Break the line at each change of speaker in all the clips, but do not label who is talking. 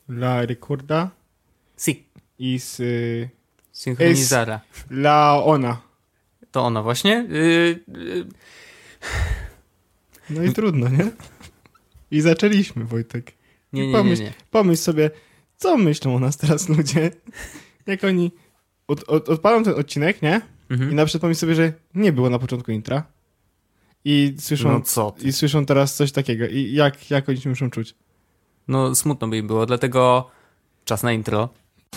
La ricorda
Si.
is
Synchronizara.
la ona.
To ona właśnie.
No i trudno, nie? I zaczęliśmy, Wojtek.
Nie.
Pomyśl sobie, co myślą o nas teraz ludzie, jak oni odpalą ten odcinek, nie? I na przykład pomyśl sobie, że nie było na początku intra. I słyszą,
No co ty?
i słyszą teraz coś takiego. I jak oni się muszą czuć?
No smutno by im było, dlatego czas na intro.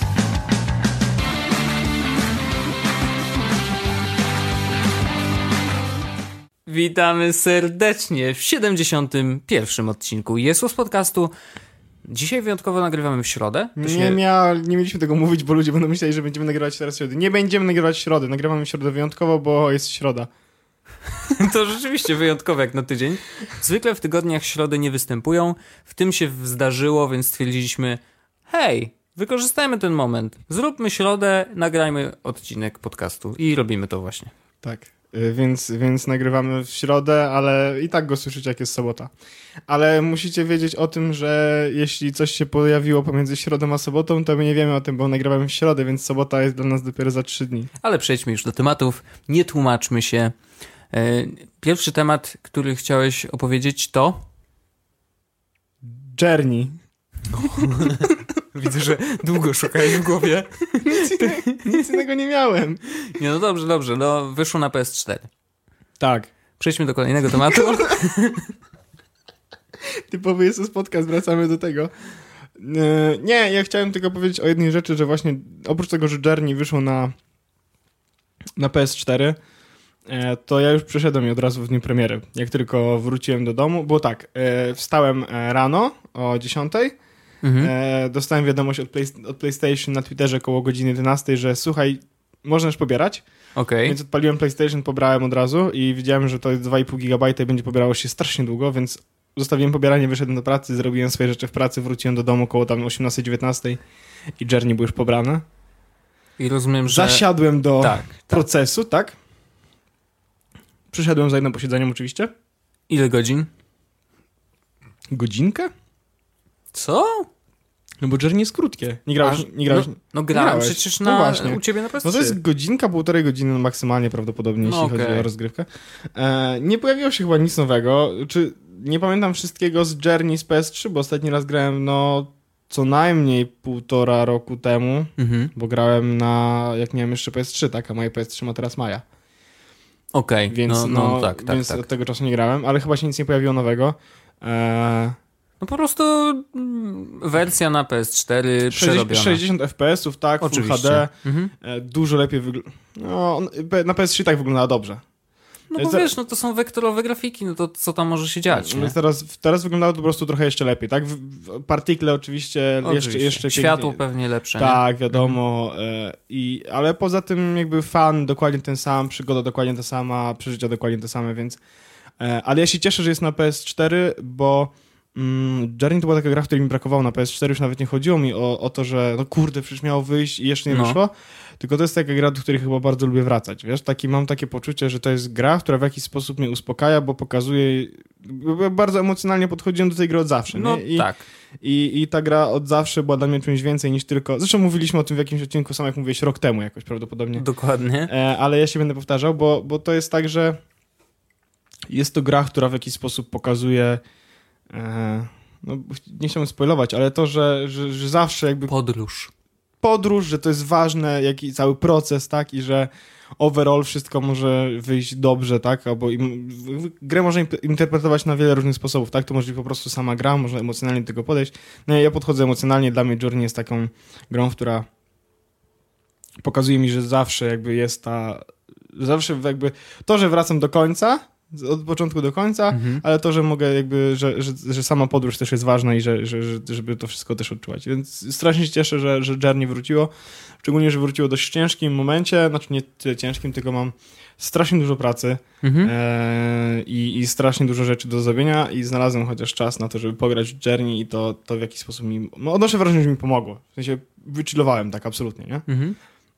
Witamy serdecznie w 71. odcinku Jesus Podcastu. Dzisiaj wyjątkowo nagrywamy w środę.
Nie mieliśmy tego mówić, bo ludzie będą myśleli, że będziemy nagrywać teraz w środę. Nie będziemy nagrywać w środę. Nagrywamy w środę wyjątkowo, bo jest środa.
To rzeczywiście wyjątkowe jak na tydzień. Zwykle w tygodniach środy nie występują. W tym się zdarzyło, więc stwierdziliśmy, hej, wykorzystajmy ten moment. Zróbmy środę, nagrajmy odcinek podcastu. I robimy to właśnie.
Tak, więc nagrywamy w środę, ale i tak go słyszycie, jak jest sobota. Ale musicie wiedzieć o tym, że jeśli coś się pojawiło pomiędzy środą a sobotą, to my nie wiemy o tym, bo nagrywamy w środę, więc sobota jest dla nas dopiero za 3 dni.
Ale przejdźmy już do tematów. Nie tłumaczmy się. Pierwszy temat, który chciałeś opowiedzieć, to...
Journey.
Widzę, że długo szukałeś w głowie.
Nic innego nie miałem.
Nie, no dobrze. No, wyszło na PS4.
Tak.
Przejdźmy do kolejnego tematu.
Typowy jest podcast, wracamy do tego. Nie, ja chciałem tylko powiedzieć o jednej rzeczy, że właśnie oprócz tego, że Journey wyszło na PS4, to ja już przeszedłem je od razu w dniu premiery. Jak tylko wróciłem do domu, bo tak, wstałem rano o 10:00, dostałem wiadomość od PlayStation na Twitterze koło godziny 11:00, że słuchaj, można już pobierać.
Okay.
Więc odpaliłem PlayStation, pobrałem od razu i widziałem, że to jest 2,5 GB i będzie pobierało się strasznie długo, więc zostawiłem pobieranie, wyszedłem do pracy, zrobiłem swoje rzeczy w pracy, wróciłem do domu koło tam 18-19 i Journey był już pobrane.
I rozumiem, że...
Zasiadłem do procesu, tak? Przyszedłem za jednym posiedzeniem oczywiście.
Ile godzin?
Godzinkę?
Co?
No bo Journey jest krótkie. Nie grałeś?
No grałem przecież u ciebie na PS3.
No to jest godzinka, 1,5 godziny maksymalnie prawdopodobnie, jeśli chodzi o rozgrywkę. Nie pojawiło się chyba nic nowego. Nie pamiętam wszystkiego z Journey z PS3, bo ostatni raz grałem co najmniej 1,5 roku temu, bo grałem jak miałem jeszcze PS3, tak? A moje PS3 ma teraz Maja.
Okej,
więc
tak.
Od tego czasu nie grałem, ale chyba się nic nie pojawiło nowego.
No po prostu wersja na PS4 przerobiona.
60 FPS-ów, tak,
oczywiście.
Full HD, dużo lepiej wygląda. No, na PS3 tak wygląda dobrze.
No bo wiesz, to są wektorowe grafiki, no to co tam może się dziać, nie?
Teraz wyglądało to po prostu trochę jeszcze lepiej, tak? Partikle oczywiście. Jeszcze
światło pewnie lepsze.
Tak, nie? Wiadomo. Ale poza tym jakby fan dokładnie ten sam, przygoda dokładnie ta sama, przeżycia dokładnie te same, więc... Ale ja się cieszę, że jest na PS4, bo Journey to była taka gra, której mi brakowało na PS4, już nawet nie chodziło mi o to, że no kurde, przecież miało wyjść i jeszcze nie wyszło, tylko to jest taka gra, do której chyba bardzo lubię wracać, wiesz, mam takie poczucie, że to jest gra, która w jakiś sposób mnie uspokaja, bo pokazuje, bardzo emocjonalnie podchodziłem do tej gry od zawsze, nie?
Tak.
I ta gra od zawsze była dla mnie czymś więcej niż tylko, zresztą mówiliśmy o tym w jakimś odcinku, sam jak mówiłeś, rok temu jakoś prawdopodobnie.
Dokładnie.
Ale ja się będę powtarzał, bo to jest tak, że jest to gra, która w jakiś sposób pokazuje nie chciałbym spoilować, ale to, że zawsze jakby... Podróż, że to jest ważne, jaki cały proces, tak? I że overall wszystko może wyjść dobrze, tak? Albo grę można interpretować na wiele różnych sposobów, tak? To może być po prostu sama gra, można emocjonalnie do tego podejść. No ja podchodzę emocjonalnie, dla mnie Journey jest taką grą, która pokazuje mi, że zawsze jakby jest zawsze jakby to, że wracam do końca, od początku do końca, ale to, że mogę jakby, że sama podróż też jest ważna i żeby to wszystko też odczuwać. Więc strasznie się cieszę, że Journey wróciło. Szczególnie, że wróciło w dość ciężkim momencie, znaczy nie tyle ciężkim, tylko mam strasznie dużo pracy i strasznie dużo rzeczy do zrobienia i znalazłem chociaż czas na to, żeby pograć w Journey i to w jakiś sposób odnoszę wrażenie, że mi pomogło. W sensie wychillowałem tak absolutnie, nie?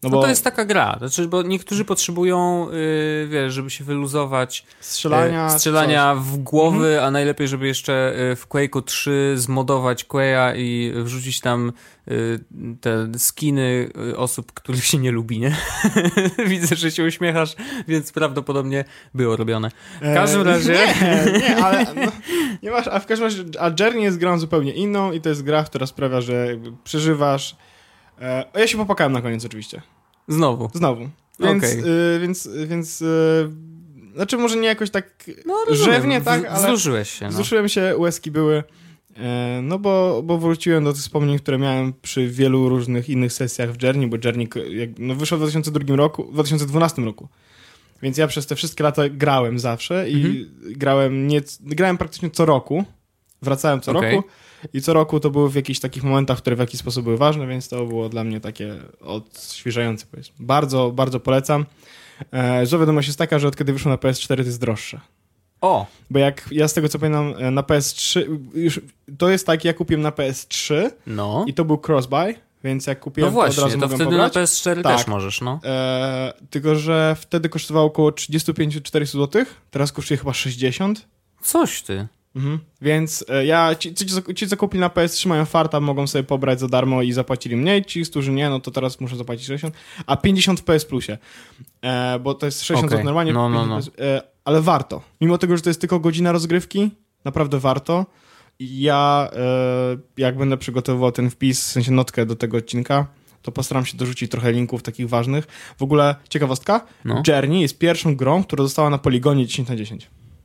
No bo to jest taka gra, znaczy, bo niektórzy potrzebują, wiesz, żeby się wyluzować strzelania w głowy, a najlepiej, żeby jeszcze w Quake'u 3 zmodować Quake'a i wrzucić tam te skiny osób, których się nie lubi, nie? Widzę, że się uśmiechasz, więc prawdopodobnie było robione. W każdym razie...
Nie, ale... No, nie masz, a w każdym razie... A Journey jest grą zupełnie inną i to jest gra, która sprawia, że jakby przeżywasz... Ja się popłakałem na koniec oczywiście.
Znowu.
Więc, więc znaczy może nie jakoś tak rzewnie, tak, ale...
Wzruszyłeś się.
Wzruszyłem się, łezki były. No bo wróciłem do tych wspomnień, które miałem przy wielu różnych innych sesjach w Journey, bo Journey wyszło w 2012 roku. Więc ja przez te wszystkie lata grałem zawsze i grałem praktycznie co roku. Wracałem co roku i co roku to były w jakichś takich momentach, które w jakiś sposób były ważne, więc to było dla mnie takie odświeżające, powiedzmy. Bardzo, bardzo polecam. Zła wiadomość jest taka, że od kiedy wyszło na PS4 to jest droższe.
O!
Bo jak ja z tego co pamiętam na PS3, już to jest tak, ja kupiłem na PS3 i to był cross-buy, więc jak kupiłem
no właśnie,
to od razu
to
mogłem
wtedy
pobrać.
na PS4 też możesz, no.
Tylko, że wtedy kosztowało około 35-400 zł, teraz kosztuje chyba 60.
Coś ty.
Więc ci, co kupili na PS3 mają farta, mogą sobie pobrać za darmo i zapłacili mniej. Ci, którzy nie, no to teraz muszą zapłacić 60, a 50 w PS Plusie. Bo to jest 60 zł normalnie, no. Ale warto. Mimo tego, że to jest tylko godzina rozgrywki, naprawdę warto. I ja, jak będę przygotowywał ten wpis, w sensie notkę do tego odcinka, to postaram się dorzucić trochę linków takich ważnych. W ogóle ciekawostka, Journey jest pierwszą grą, która została na Poligonie 10/10.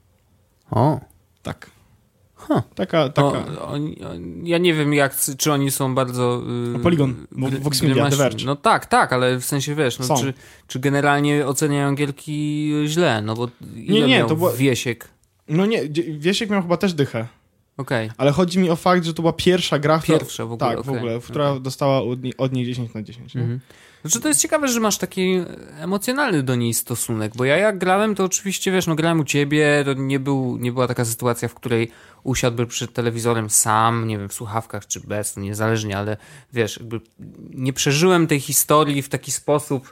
O.
Tak.
Taka. Ja nie wiem, czy oni są bardzo...
Polygon, Vox Media, The Verge.
No tak, ale w sensie, wiesz, czy generalnie oceniają gierki źle, no bo nie, to była... Wiesiek?
No nie, Wiesiek miał chyba też dychę.
Okej.
Ale chodzi mi o fakt, że to była pierwsza gra, która dostała od niej 10/10.
Znaczy to jest ciekawe, że masz taki emocjonalny do niej stosunek, bo ja jak grałem, to oczywiście, wiesz, grałem u ciebie, to nie była taka sytuacja, w której usiadłbym przed telewizorem sam, nie wiem, w słuchawkach czy bez, niezależnie, ale wiesz, jakby nie przeżyłem tej historii w taki sposób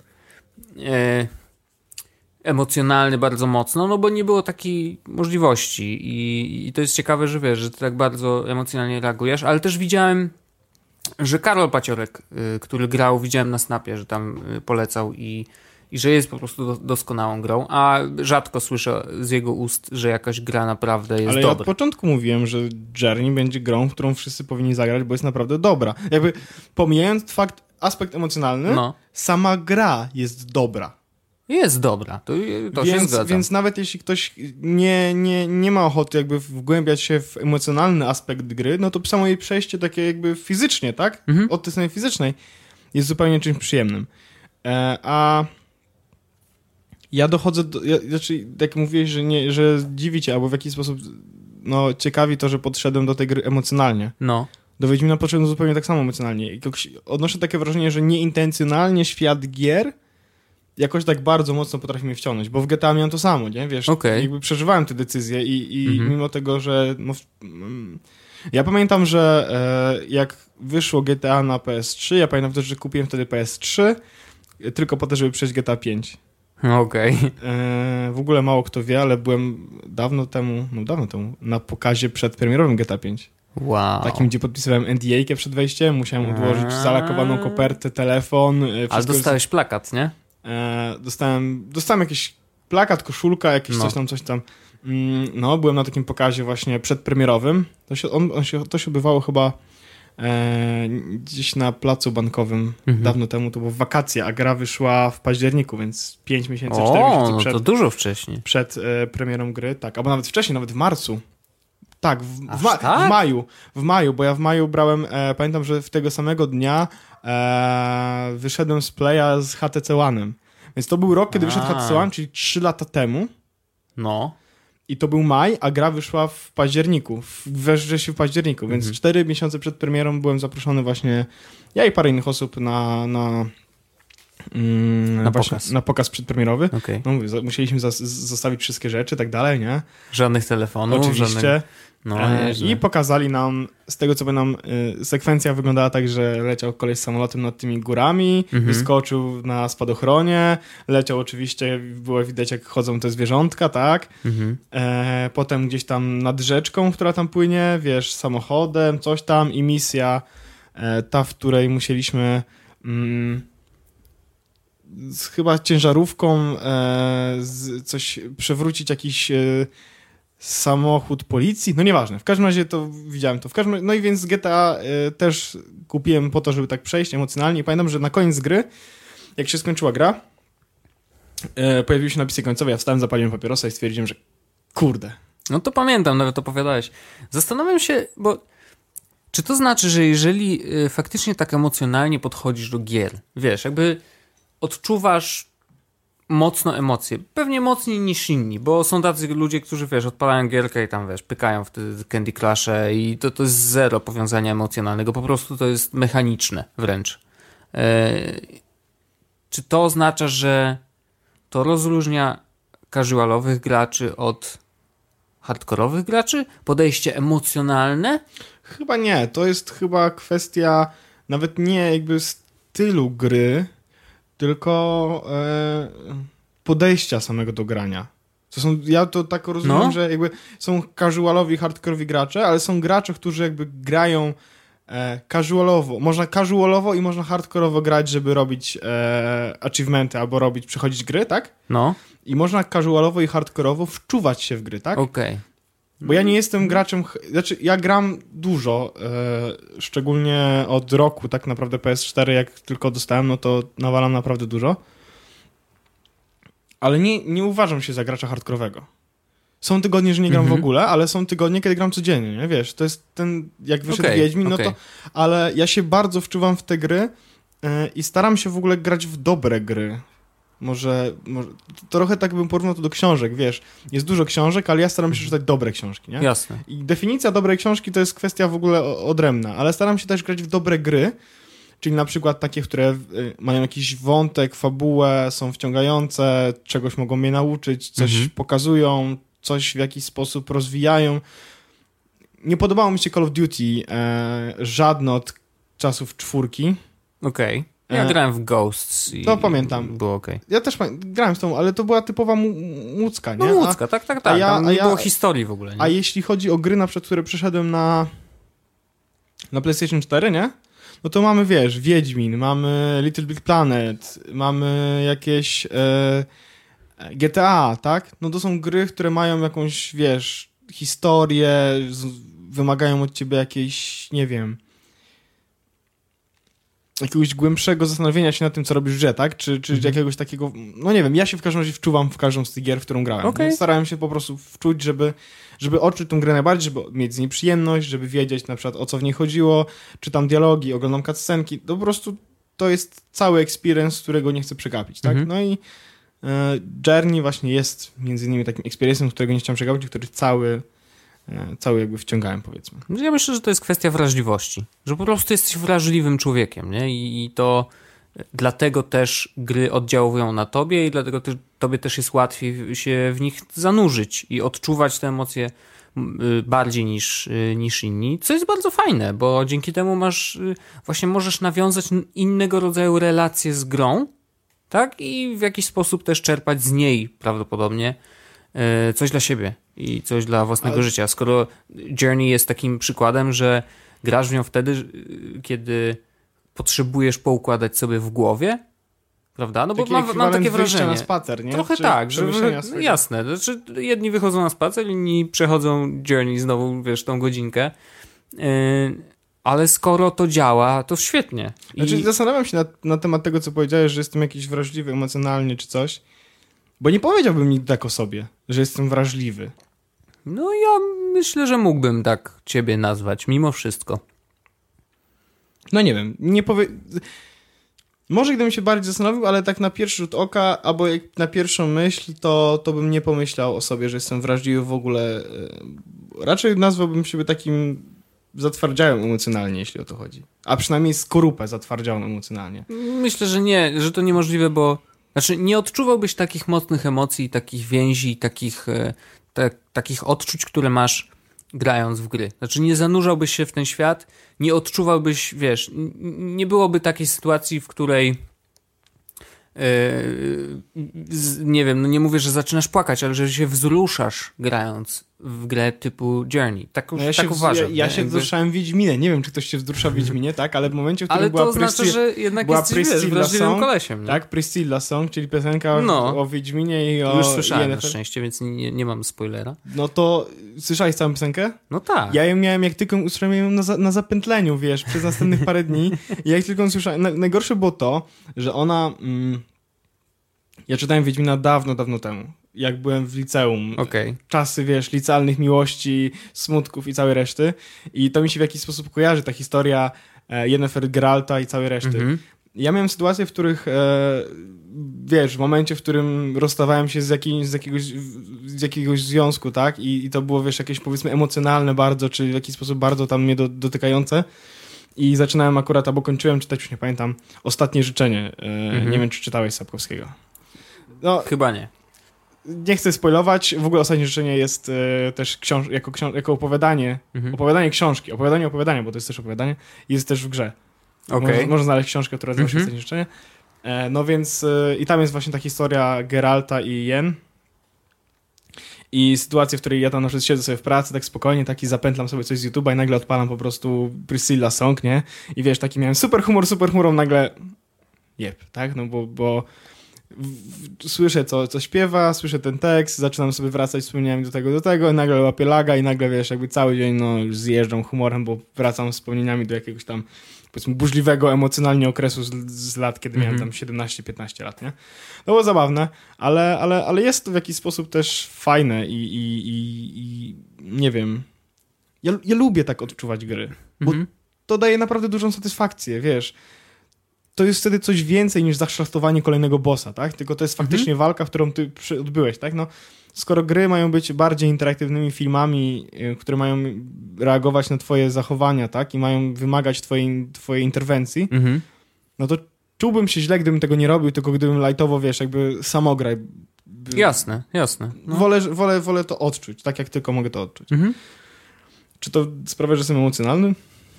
emocjonalny bardzo mocno, no bo nie było takiej możliwości i to jest ciekawe, że wiesz, że ty tak bardzo emocjonalnie reagujesz, ale też widziałem, że Karol Paciorek, który grał, widziałem na Snapie, że tam polecał i że jest po prostu doskonałą grą, a rzadko słyszę z jego ust, że jakaś gra naprawdę jest dobra. Ale ja od
początku mówiłem, że Journey będzie grą, w którą wszyscy powinni zagrać, bo jest naprawdę dobra. Jakby pomijając aspekt emocjonalny, sama gra jest dobra.
Jest dobra, to się zgadza.
Więc nawet jeśli ktoś nie ma ochoty jakby wgłębiać się w emocjonalny aspekt gry, no to samo jej przejście takie jakby fizycznie, tak? Od tej strony fizycznej jest zupełnie czymś przyjemnym. A ja dochodzę znaczy, jak mówiłeś, że dziwi cię, albo w jakiś sposób ciekawi to, że podszedłem do tej gry emocjonalnie. Do Wiedźmina podszedłem zupełnie tak samo emocjonalnie. I odnoszę takie wrażenie, że nieintencjonalnie świat gier jakoś tak bardzo mocno potrafi mnie wciągnąć, bo w GTA miałem to samo, nie? Wiesz, jakby przeżywałem te decyzje i mimo tego, że ja pamiętam, że jak wyszło GTA na PS3, ja pamiętam też, że kupiłem wtedy PS3 tylko po to, żeby przejść GTA 5. W ogóle mało kto wie, ale byłem dawno temu na pokazie przedpremierowym GTA 5.
Wow.
Takim, gdzie podpisywałem NDA-kę przed wejściem, musiałem odłożyć zalakowaną kopertę, telefon.
Ale dostałeś plakat, nie?
Dostałem jakiś plakat, koszulka, coś tam. Byłem na takim pokazie właśnie przedpremierowym. To się odbywało chyba gdzieś na placu bankowym dawno temu. To było wakacje, a gra wyszła w październiku, więc 5 miesięcy, 4 miesiące przed.
To dużo wcześniej.
Przed premierą gry, tak. Albo nawet wcześniej, nawet w marcu. Tak, w maju, bo ja w maju brałem, pamiętam, że w tego samego dnia wyszedłem z Playa z HTC One'em. Więc to był rok, kiedy wyszedł HTC One, czyli 3 lata temu. I to był maj, a gra wyszła w październiku, we wrześniu w październiku, więc 4 miesiące przed premierą byłem zaproszony właśnie, ja i parę innych osób na pokaz przedpremierowy. Musieliśmy zostawić wszystkie rzeczy i tak dalej, nie?
Żadnych telefonów.
Oczywiście. I pokazali nam, z tego co pamiętam, sekwencja wyglądała tak, że leciał koleś samolotem nad tymi górami, wyskoczył na spadochronie, leciał oczywiście, było widać jak chodzą te zwierzątka, tak? Potem gdzieś tam nad rzeczką, która tam płynie, wiesz, samochodem, coś tam i misja, ta, w której musieliśmy chyba ciężarówką coś przewrócić, jakiś samochód policji, no nieważne, w każdym razie to widziałem to, no i więc GTA też kupiłem po to, żeby tak przejść emocjonalnie i pamiętam, że na koniec gry, jak się skończyła gra, pojawiły się napisy końcowe, ja wstałem, zapaliłem papierosa i stwierdziłem, że kurde.
No to pamiętam, nawet opowiadałeś. Zastanawiam się, bo czy to znaczy, że jeżeli faktycznie tak emocjonalnie podchodzisz do gier, wiesz, jakby odczuwasz mocno emocje. Pewnie mocniej niż inni, bo są tacy ludzie, którzy, wiesz, odpalają gierkę i tam, wiesz, pykają w te Candy Crush'e i to jest zero powiązania emocjonalnego. Po prostu to jest mechaniczne wręcz. Czy to oznacza, że to rozróżnia casualowych graczy od hardkorowych graczy? Podejście emocjonalne?
Chyba nie. To jest chyba kwestia nawet nie jakby stylu gry, tylko podejścia samego do grania. Ja to tak rozumiem, że jakby są casualowi, hardkorowi gracze, ale są gracze, którzy jakby grają casualowo. Można casualowo i można hardkorowo grać, żeby robić achievementy albo przechodzić gry, tak?
No.
I można casualowo i hardkorowo wczuwać się w gry, tak?
Okej.
Bo ja nie jestem graczem, znaczy ja gram dużo, szczególnie od roku tak naprawdę PS4, jak tylko dostałem, no to nawalam naprawdę dużo. Ale nie uważam się za gracza hardkorowego. Są tygodnie, że nie gram w ogóle, ale są tygodnie, kiedy gram codziennie, nie? Wiesz, to jest ten, jak wyszedł Wiedźmin, no to... Ale ja się bardzo wczuwam w te gry i staram się w ogóle grać w dobre gry. Może trochę tak bym porównał to do książek, wiesz. Jest dużo książek, ale ja staram się czytać dobre książki, nie?
Jasne.
I definicja dobrej książki to jest kwestia w ogóle odrębna, ale staram się też grać w dobre gry, czyli na przykład takie, które mają jakiś wątek, fabułę, są wciągające, czegoś mogą mnie nauczyć, coś pokazują, coś w jakiś sposób rozwijają. Nie podobało mi się Call of Duty żadne od czasów 4.
Okej. Ja grałem w Ghosts i
to pamiętam.
Było okej.
Ja też grałem z tą, ale to była typowa łódzka, nie?
No łódzka, tak. Tam nie było historii w ogóle, nie?
A jeśli chodzi o gry, na przykład, które przeszedłem na PlayStation 4, nie? No to mamy, wiesz, Wiedźmin, mamy Little Big Planet, mamy jakieś GTA, tak? No to są gry, które mają jakąś, wiesz, historię, wymagają od ciebie jakiejś, nie wiem, jakiegoś głębszego zastanowienia się nad tym, co robisz w grze, tak? Czy jakiegoś takiego... No nie wiem, ja się w każdym razie wczuwam w każdą z tych gier, w którą grałem.
Okay.
Starałem się po prostu wczuć, żeby odczuć tą grę najbardziej, żeby mieć z niej przyjemność, żeby wiedzieć na przykład, o co w niej chodziło, czytam dialogi, oglądam cutscenki. To po prostu to jest cały experience, którego nie chcę przegapić, tak? No i Journey właśnie jest między innymi takim experience'em, którego nie chciałem przegapić, który cały jakby wciągałem, powiedzmy.
Ja myślę, że to jest kwestia wrażliwości. Że po prostu jesteś wrażliwym człowiekiem, nie? I to dlatego też gry oddziałują na tobie i dlatego tobie też jest łatwiej się w nich zanurzyć i odczuwać te emocje bardziej niż inni, co jest bardzo fajne, bo dzięki temu właśnie możesz nawiązać innego rodzaju relacje z grą, tak? I w jakiś sposób też czerpać z niej prawdopodobnie coś dla siebie i coś dla własnego życia. Skoro Journey jest takim przykładem, że grasz w nią wtedy, kiedy potrzebujesz poukładać sobie w głowie, prawda? No bo mam takie wrażenie.
Na spacer, nie?
Trochę tak, że jasne. Znaczy, jedni wychodzą na spacer, inni przechodzą Journey znowu, wiesz, tą godzinkę. Ale skoro to działa, to świetnie.
Znaczy, zastanawiam się na temat tego, co powiedziałeś, że jestem jakiś wrażliwy emocjonalnie czy coś. Bo nie powiedziałbym nigdy tak o sobie, że jestem wrażliwy.
No ja myślę, że mógłbym tak ciebie nazwać, mimo wszystko.
No nie wiem, może gdybym się bardziej zastanowił, ale tak na pierwszy rzut oka, albo jak na pierwszą myśl, to bym nie pomyślał o sobie, że jestem wrażliwy w ogóle. Raczej nazwałbym siebie takim zatwardziałym emocjonalnie, jeśli o to chodzi. A przynajmniej skorupę zatwardziałą emocjonalnie.
Myślę, że nie, że to niemożliwe, bo znaczy nie odczuwałbyś takich mocnych emocji, takich więzi, takich odczuć, które masz, grając w gry. Znaczy nie zanurzałbyś się w ten świat, nie odczuwałbyś, wiesz, nie byłoby takiej sytuacji, w której nie wiem, no nie mówię, że zaczynasz płakać, ale że się wzruszasz grając w grę typu Journey. Tak,
no
tak uważam.
Ja się wzruszałem w Wiedźminie. Nie wiem, czy ktoś się wzrusza w Wiedźminie, tak? Ale w momencie, w którym była
Ale to znaczy, że jednak jesteś wrażliwym kolesiem. Nie?
Tak, Priscilla Song, czyli piosenka o Wiedźminie i o...
Już słyszałem na szczęście, więc nie mam spoilera.
No to słyszałeś całą piosenkę?
No tak.
Ja ją miałem, jak tylko usłyszałem ją na zapętleniu, wiesz, przez następnych parę dni. I jak tylko usłyszałem... Najgorsze było to, że ona... Ja czytałem Wiedźmina dawno temu. Jak byłem w liceum.
Okay.
Czasy, wiesz, licealnych miłości, smutków i całej reszty. I to mi się w jakiś sposób kojarzy, ta historia Yennefer, Geralta i całej reszty. Ja miałem sytuacje, w których wiesz, w momencie, w którym rozstawałem się z jakiegoś związku, tak? I to było, wiesz, jakieś powiedzmy emocjonalne bardzo, czy w jakiś sposób bardzo tam mnie dotykające. I zaczynałem akurat, albo kończyłem czytać, już nie pamiętam, Ostatnie życzenie. Nie wiem, czy czytałeś Sapkowskiego. No,
chyba nie.
Nie chcę spoilować. W ogóle Ostatnie życzenie jest też jako opowiadanie. Opowiadanie książki. Opowiadanie, bo to jest też opowiadanie. Jest też w grze.
Okay.
Można znaleźć książkę, która nazywa się Ostatnie życzenie. No więc i tam jest właśnie ta historia Geralta i Yen. I sytuacja, w której ja tam na przykład siedzę sobie w pracy, tak spokojnie, taki zapętlam sobie coś z YouTube'a i nagle odpalam po prostu Priscilla Song, nie? I wiesz, taki miałem super humor, nagle tak? No bo słyszę, co śpiewa, słyszę ten tekst, zaczynam sobie wracać wspomnieniami do tego, i nagle łapię laga i nagle, wiesz, jakby cały dzień, no, już zjeżdżam humorem, bo wracam wspomnieniami do jakiegoś tam, powiedzmy, burzliwego emocjonalnie okresu z lat, kiedy miałem tam 17-15 lat, nie? To było zabawne, ale jest to w jakiś sposób też fajne i nie wiem, ja lubię tak odczuwać gry, bo to daje naprawdę dużą satysfakcję, wiesz. To jest wtedy coś więcej niż zaszlachtowanie kolejnego bossa, tak? Tylko to jest faktycznie walka, w którą ty odbyłeś, tak? No, skoro gry mają być bardziej interaktywnymi filmami, które mają reagować na twoje zachowania, tak? I mają wymagać twojej interwencji, no to czułbym się źle, gdybym tego nie robił, tylko gdybym lightowo, wiesz, jakby samograj.
Jasne. No.
Wolę to odczuć, tak jak tylko mogę to odczuć. Czy to sprawia, że jestem emocjonalny?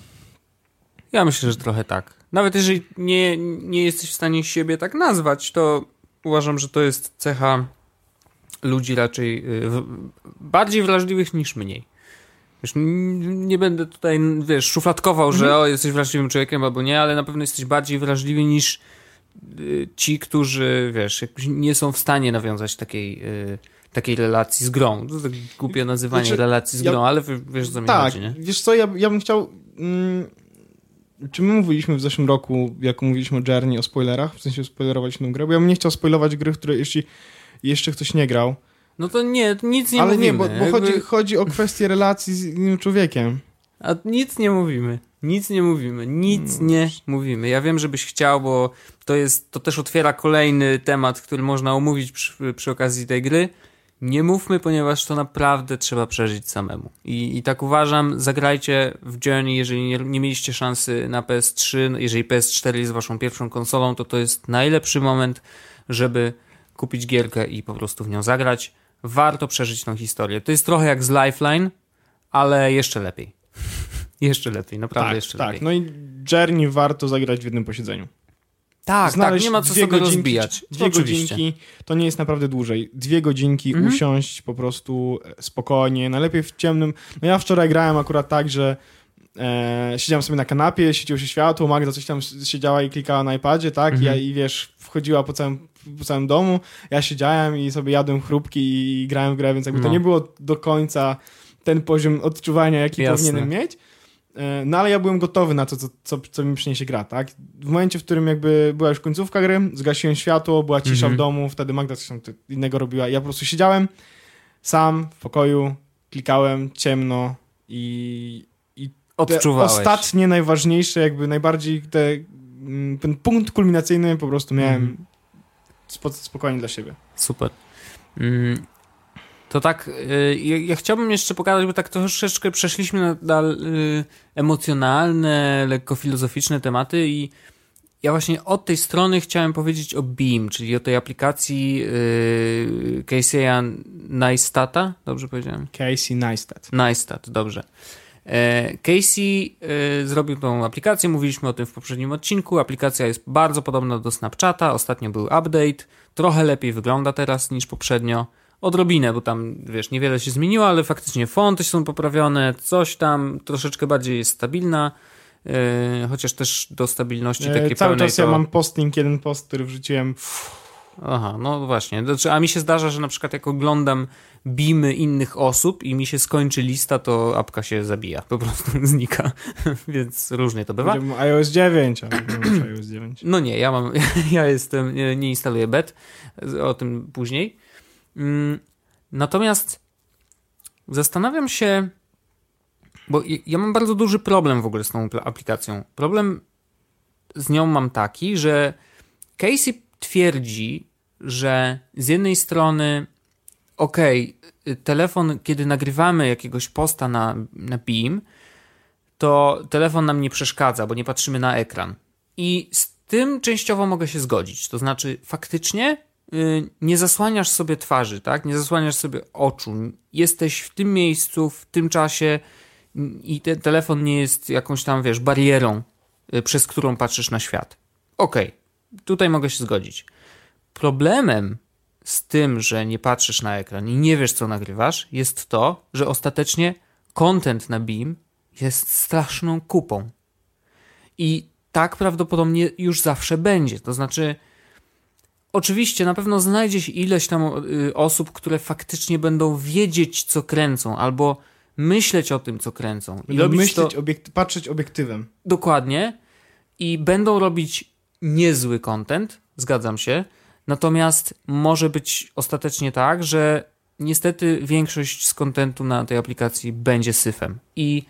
Ja myślę, że trochę tak. Nawet jeżeli nie jesteś w stanie siebie tak nazwać, to uważam, że to jest cecha ludzi raczej bardziej wrażliwych niż mniej. Wiesz, nie będę tutaj, wiesz, szufladkował, że jesteś wrażliwym człowiekiem albo nie, ale na pewno jesteś bardziej wrażliwy niż ci, którzy, wiesz, nie są w stanie nawiązać takiej relacji z grą. To tak głupie nazywanie relacji z grą, ale wiesz, co mi chodzi, nie?
Wiesz co, ja bym chciał... Czy my mówiliśmy w zeszłym roku, jak mówiliśmy o Journey, o spoilerach? W sensie spoilerować tę grę? Bo ja bym nie chciał spoilować gry, które jeśli jeszcze ktoś nie grał.
No to nie, nic nie
ale
mówimy.
Ale nie, bo chodzi o kwestię relacji z innym człowiekiem.
A nic nie mówimy. Nic nie mówimy. Ja wiem, żebyś chciał, bo to też otwiera kolejny temat, który można omówić przy okazji tej gry. Nie mówmy, ponieważ to naprawdę trzeba przeżyć samemu. I tak uważam, zagrajcie w Journey, jeżeli nie mieliście szansy na PS3, jeżeli PS4 jest waszą pierwszą konsolą, to jest najlepszy moment, żeby kupić gierkę i po prostu w nią zagrać. Warto przeżyć tą historię. To jest trochę jak z Lifeline, ale jeszcze lepiej. Jeszcze lepiej, naprawdę jeszcze lepiej. Tak,
no i Journey warto zagrać w jednym posiedzeniu.
Tak, nie ma co sobie rozbijać.
2 godzinki, to nie jest naprawdę dłużej. 2 godzinki usiąść po prostu spokojnie, najlepiej w ciemnym. No ja wczoraj grałem akurat tak, że siedziałem sobie na kanapie, świeciło się światło, Magda coś tam siedziała i klikała na iPadzie, tak? I wiesz, wchodziła po całym domu, ja siedziałem i sobie jadłem chrupki i grałem w grę, więc jakby to nie było do końca ten poziom odczuwania, jaki powinienem mieć. No ale ja byłem gotowy na to, co mi przyniesie gra, tak? W momencie, w którym jakby była już końcówka gry, zgasiłem światło, była cisza w domu, wtedy Magda coś tam innego robiła i ja po prostu siedziałem sam w pokoju, klikałem, ciemno i
odczuwałeś.
Ostatnie, najważniejsze, jakby najbardziej ten punkt kulminacyjny po prostu miałem spokojnie dla siebie.
Super. To tak, ja chciałbym jeszcze pokazać, bo tak troszeczkę przeszliśmy na emocjonalne, lekko filozoficzne tematy i ja właśnie od tej strony chciałem powiedzieć o Beam, czyli o tej aplikacji Casey'a Neistata, dobrze powiedziałem?
Casey Neistat.
Neistat, dobrze. Casey zrobił tą aplikację, mówiliśmy o tym w poprzednim odcinku. Aplikacja jest bardzo podobna do Snapchata, ostatnio był update, trochę lepiej wygląda teraz niż poprzednio. Odrobinę, bo tam, wiesz, niewiele się zmieniło, ale faktycznie fonty są poprawione, coś tam troszeczkę bardziej jest stabilna, chociaż też do stabilności takiej
cały
pełnej
czas ja mam jeden post, który wrzuciłem.
Aha, no właśnie. A mi się zdarza, że na przykład jak oglądam beamy innych osób i mi się skończy lista, to apka się zabija, po prostu znika, więc różnie to bywa.
iOS 9, ale nie iOS 9.
No nie, nie instaluję bet, o tym później. Natomiast zastanawiam się, bo ja mam bardzo duży problem w ogóle z tą aplikacją. Problem z nią mam taki, że Casey twierdzi, że z jednej strony telefon, kiedy nagrywamy jakiegoś posta na Beam, to telefon nam nie przeszkadza, bo nie patrzymy na ekran. I z tym częściowo mogę się zgodzić. To znaczy faktycznie nie zasłaniasz sobie twarzy, tak? Nie zasłaniasz sobie oczu. Jesteś w tym miejscu, w tym czasie i ten telefon nie jest jakąś tam, wiesz, barierą, przez którą patrzysz na świat. Tutaj mogę się zgodzić. Problemem z tym, że nie patrzysz na ekran i nie wiesz, co nagrywasz, jest to, że ostatecznie content na Beam jest straszną kupą. I tak prawdopodobnie już zawsze będzie. To znaczy, oczywiście na pewno znajdzie się ileś tam osób, które faktycznie będą wiedzieć, co kręcą, albo myśleć o tym, co kręcą.
Patrzeć obiektywem.
Dokładnie. I będą robić niezły content, zgadzam się. Natomiast może być ostatecznie tak, że niestety większość z kontentu na tej aplikacji będzie syfem. I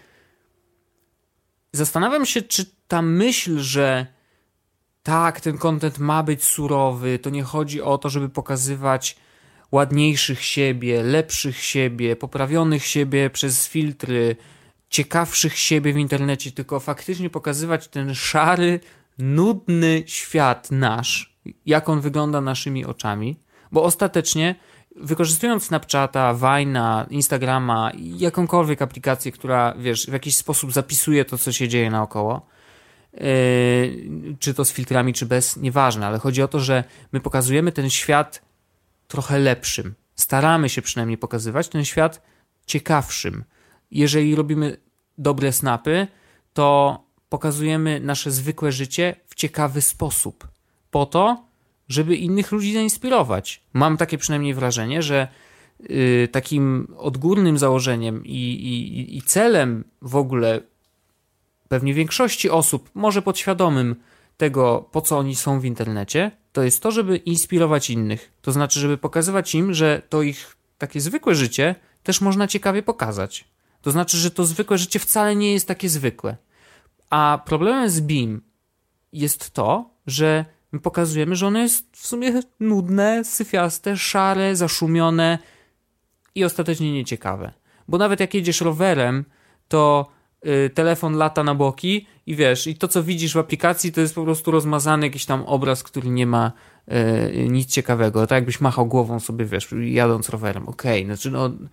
zastanawiam się, czy ta myśl, że tak, ten content ma być surowy, to nie chodzi o to, żeby pokazywać ładniejszych siebie, lepszych siebie, poprawionych siebie przez filtry, ciekawszych siebie w internecie, tylko faktycznie pokazywać ten szary, nudny świat nasz, jak on wygląda naszymi oczami, bo ostatecznie wykorzystując Snapchata, Vine'a, Instagrama, jakąkolwiek aplikację, która, wiesz, w jakiś sposób zapisuje to, co się dzieje naokoło, czy to z filtrami, czy bez, nieważne, ale chodzi o to, że my pokazujemy ten świat trochę lepszym. Staramy się przynajmniej pokazywać ten świat ciekawszym. Jeżeli robimy dobre snapy, to pokazujemy nasze zwykłe życie w ciekawy sposób. Po to, żeby innych ludzi zainspirować. Mam takie przynajmniej wrażenie, że takim odgórnym założeniem i celem w ogóle pewnie większości osób, może podświadomym tego, po co oni są w internecie, to jest to, żeby inspirować innych. To znaczy, żeby pokazywać im, że to ich takie zwykłe życie też można ciekawie pokazać. To znaczy, że to zwykłe życie wcale nie jest takie zwykłe. A problemem z Beam jest to, że my pokazujemy, że ono jest w sumie nudne, syfiaste, szare, zaszumione i ostatecznie nieciekawe. Bo nawet jak jedziesz rowerem, to telefon lata na boki i wiesz, i to co widzisz w aplikacji to jest po prostu rozmazany jakiś tam obraz, który nie ma nic ciekawego. Tak jakbyś machał głową sobie, wiesz, jadąc rowerem. Znaczy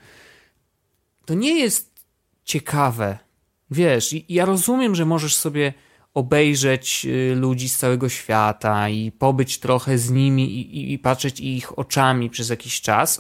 to nie jest ciekawe. Wiesz, i ja rozumiem, że możesz sobie obejrzeć ludzi z całego świata i pobyć trochę z nimi i patrzeć ich oczami przez jakiś czas.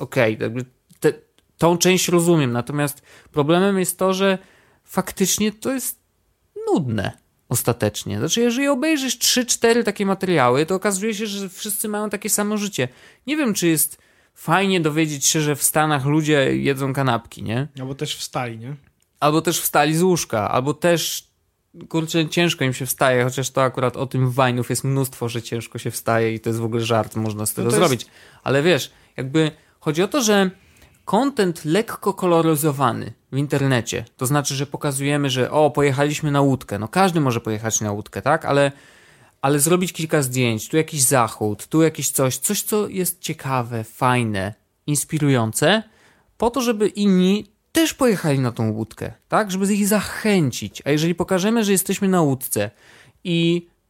Tą część rozumiem, natomiast problemem jest to, że faktycznie to jest nudne ostatecznie. Znaczy, jeżeli obejrzysz 3-4 takie materiały, to okazuje się, że wszyscy mają takie samo życie. Nie wiem, czy jest fajnie dowiedzieć się, że w Stanach ludzie jedzą kanapki, nie?
Albo też wstali, nie?
Albo też wstali z łóżka, albo też, kurczę, ciężko im się wstaje, chociaż to akurat o tym Vine'ów jest mnóstwo, że ciężko się wstaje i to jest w ogóle żart, można z tego zrobić. Ale wiesz, jakby chodzi o to, że content lekko koloryzowany w internecie, to znaczy, że pokazujemy, że pojechaliśmy na łódkę, no każdy może pojechać na łódkę, tak, ale zrobić kilka zdjęć, tu jakiś zachód, tu jakiś coś, co jest ciekawe, fajne, inspirujące, po to, żeby inni też pojechali na tą łódkę, tak, żeby ich zachęcić, a jeżeli pokażemy, że jesteśmy na łódce i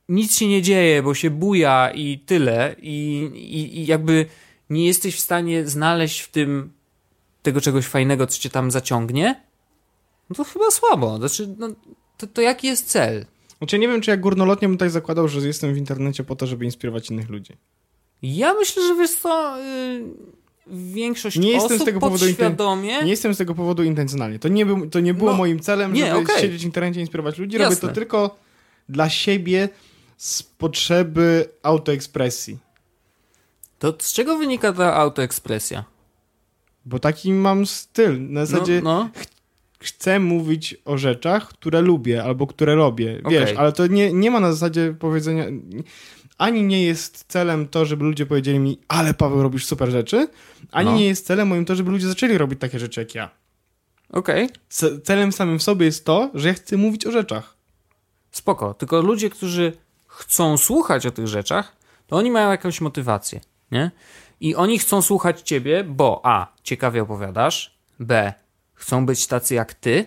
nic się nie dzieje, bo się buja i tyle i jakby nie jesteś w stanie znaleźć w tym tego czegoś fajnego, co cię tam zaciągnie, no to chyba słabo. Znaczy, no, to jaki jest cel?
Znaczy, nie wiem, czy ja górnolotnie bym tak zakładał, że jestem w internecie po to, żeby inspirować innych ludzi.
Ja myślę, że wiesz co, większość
nie
osób
jestem z tego
podświadomie...
Nie jestem z tego powodu intencjonalnie. To nie było moim celem, żeby siedzieć w internecie i inspirować ludzi. Jasne. Robię to tylko dla siebie z potrzeby autoekspresji.
To z czego wynika ta autoekspresja?
Bo taki mam styl. Na zasadzie chcę mówić o rzeczach, które lubię albo które robię. Wiesz, ale to nie ma na zasadzie powiedzenia... Ani nie jest celem to, żeby ludzie powiedzieli mi, ale Paweł, robisz super rzeczy, ani nie jest celem moim to, żeby ludzie zaczęli robić takie rzeczy jak ja.
Okej.
Celem samym w sobie jest to, że ja chcę mówić o rzeczach.
Spoko. Tylko ludzie, którzy chcą słuchać o tych rzeczach, to oni mają jakąś motywację, nie? I oni chcą słuchać ciebie, bo a, ciekawie opowiadasz, b, chcą być tacy jak ty.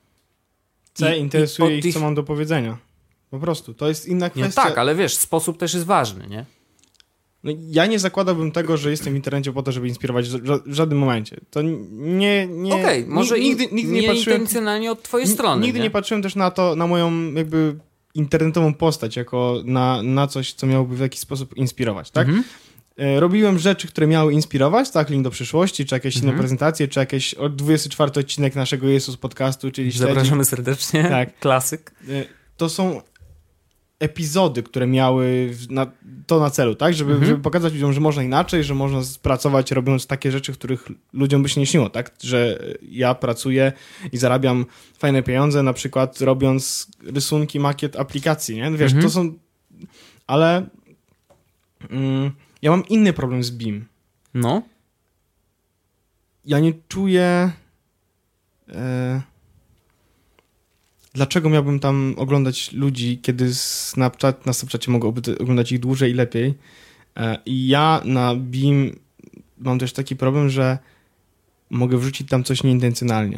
C, interesuje ich, co mam do powiedzenia. Po prostu. To jest inna kwestia.
No tak, ale wiesz, sposób też jest ważny, nie?
No, ja nie zakładałbym tego, że jestem w internecie po to, żeby inspirować w żadnym momencie. To nie...
Okej, może nigdy nie patrzyłem intencjonalnie od twojej strony.
Nigdy nie patrzyłem też na to, na moją jakby internetową postać, jako na coś, co miałoby w jakiś sposób inspirować, tak? Robiłem rzeczy, które miały inspirować, tak? Link do przyszłości, czy jakieś inne prezentacje, czy jakieś 24 odcinek naszego Jesus podcastu, czyli
Zapraszamy serdecznie. Tak. Klasyk.
To są epizody, które miały na celu, tak? Żeby pokazać ludziom, że można inaczej, że można pracować robiąc takie rzeczy, których ludziom by się nie śniło, tak? Że ja pracuję i zarabiam fajne pieniądze, na przykład robiąc rysunki, makiet aplikacji, nie? Wiesz, to są... Ale ja mam inny problem z BIM.
No?
Ja nie czuję... Dlaczego miałbym tam oglądać ludzi, kiedy na Snapchacie mogę oglądać ich dłużej i lepiej? I ja na BIM mam też taki problem, że mogę wrzucić tam coś nieintencjonalnie.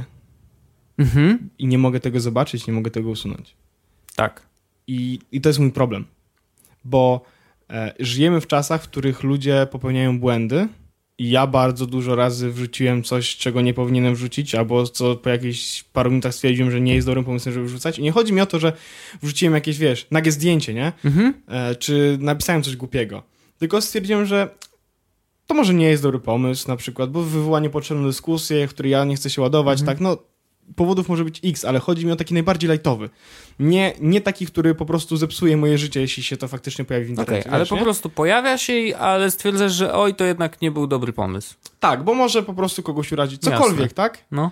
I nie mogę tego zobaczyć, nie mogę tego usunąć.
Tak.
I to jest mój problem. Bo żyjemy w czasach, w których ludzie popełniają błędy i ja bardzo dużo razy wrzuciłem coś, czego nie powinienem wrzucić, albo co po jakichś paru minutach stwierdziłem, że nie jest dobrym pomysłem, żeby wrzucać. I nie chodzi mi o to, że wrzuciłem jakieś, wiesz, nagie zdjęcie, nie? Czy napisałem coś głupiego. Tylko stwierdziłem, że to może nie jest dobry pomysł, na przykład, bo wywoła niepotrzebną dyskusję, w której ja nie chcę się ładować, tak? No, powodów może być X, ale chodzi mi o taki najbardziej lajtowy. Nie taki, który po prostu zepsuje moje życie, jeśli się to faktycznie pojawi w internecie.
Okay, ale po prostu pojawia się, ale stwierdzasz, że oj, to jednak nie był dobry pomysł.
Tak, bo może po prostu kogoś urazić. Cokolwiek, jasne. Tak?
No.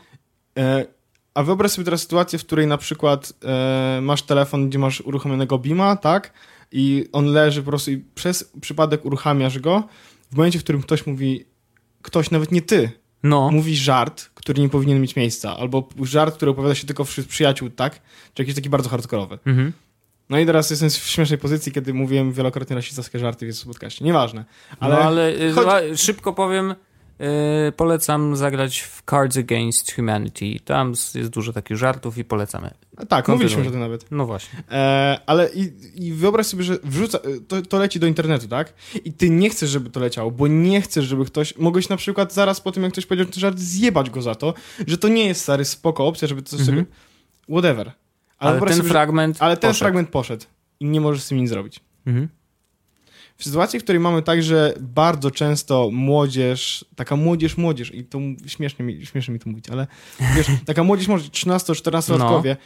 A wyobraź sobie teraz sytuację, w której na przykład masz telefon, gdzie masz uruchomionego Bima, tak? I on leży po prostu i przez przypadek uruchamiasz go. W momencie, w którym ktoś mówi, nawet nie ty, mówi żart, który nie powinien mieć miejsca, albo żart, który opowiada się tylko wśród przyjaciół, tak? Czy jakiś taki bardzo hardkorowy. No i teraz jestem w śmiesznej pozycji, kiedy mówiłem wielokrotnie rasistowskie żarty w podcaście. Nieważne. Ale,
szybko powiem, polecam zagrać w Cards Against Humanity. Tam jest dużo takich żartów i polecamy.
Tak, mówiliśmy o tym nawet.
No właśnie.
Ale i wyobraź sobie, że to leci do internetu, tak? I ty nie chcesz, żeby to leciało, bo nie chcesz, żeby ktoś... Mogłeś na przykład zaraz po tym, jak ktoś powiedział ten żart, zjebać go za to, że to nie jest, stary, spoko opcja, żeby to sobie... Whatever.
Ale ten fragment
fragment poszedł. I nie możesz z tym nic zrobić. W sytuacji, w której mamy tak, że bardzo często młodzież i to śmiesznie mi to mówić, ale wiesz, taka młodzież, 13-14-latkowie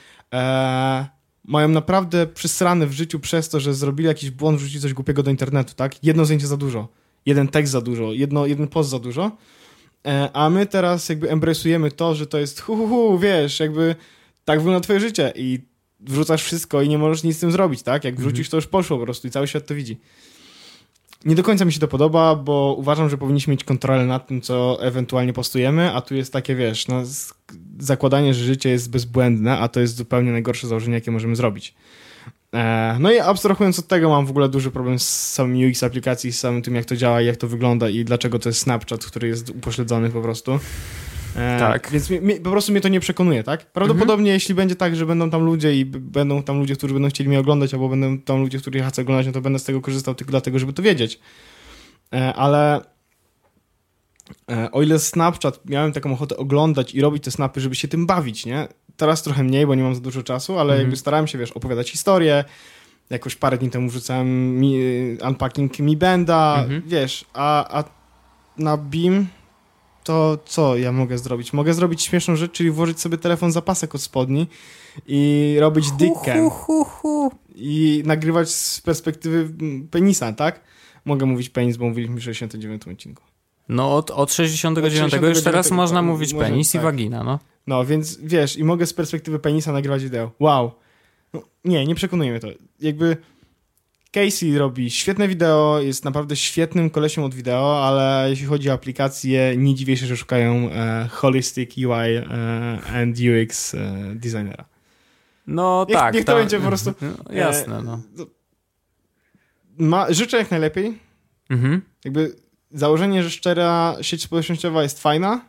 mają naprawdę przysrane w życiu przez to, że zrobili jakiś błąd, wrzucili coś głupiego do internetu, tak? Jedno zdjęcie za dużo, jeden tekst za dużo, jeden post za dużo, a my teraz jakby embrace'ujemy to, że to jest wiesz, jakby tak wygląda twoje życie i wrzucasz wszystko i nie możesz nic z tym zrobić, tak? Jak wrzucisz, to już poszło po prostu i cały świat to widzi. Nie do końca mi się to podoba, bo uważam, że powinniśmy mieć kontrolę nad tym, co ewentualnie postujemy, a tu jest takie, wiesz, zakładanie, że życie jest bezbłędne, a to jest zupełnie najgorsze założenie, jakie możemy zrobić. No i abstrahując od tego, mam w ogóle duży problem z samym UX aplikacji, z samym tym, jak to działa i jak to wygląda i dlaczego to jest Snapchat, który jest upośledzony po prostu.
Tak.
Więc po prostu mnie to nie przekonuje, tak? Prawdopodobnie jeśli będzie tak, że będą tam ludzie i będą tam ludzie, którzy będą chcieli mnie oglądać, albo będą tam ludzie, których ja chcę oglądać, no to będę z tego korzystał tylko dlatego, żeby to wiedzieć. Ale o ile Snapchat miałem taką ochotę oglądać i robić te snapy, żeby się tym bawić, nie? Teraz trochę mniej, bo nie mam za dużo czasu, ale jakby starałem się, opowiadać historię. Jakoś parę dni temu wrzucałem unpacking Mi Banda, a na Beam to co ja mogę zrobić? Mogę zrobić śmieszną rzecz, czyli włożyć sobie telefon za pasek od spodni i robić dickcam. I nagrywać z perspektywy penisa, tak? Mogę mówić penis, bo mówiliśmy w 69 odcinku.
No od 69 już teraz można mówić penis i wagina, no.
No, więc i mogę z perspektywy penisa nagrywać wideo. Wow. No, nie przekonuje mnie to. Jakby Casey robi świetne wideo, jest naprawdę świetnym kolesiem od wideo, ale jeśli chodzi o aplikacje, nie dziwię się, że szukają holistic UI and UX designera.
No tak.
Niech to będzie po prostu...
No, jasne, no.
Życzę jak najlepiej. Jakby założenie, że szczera sieć społecznościowa jest fajna.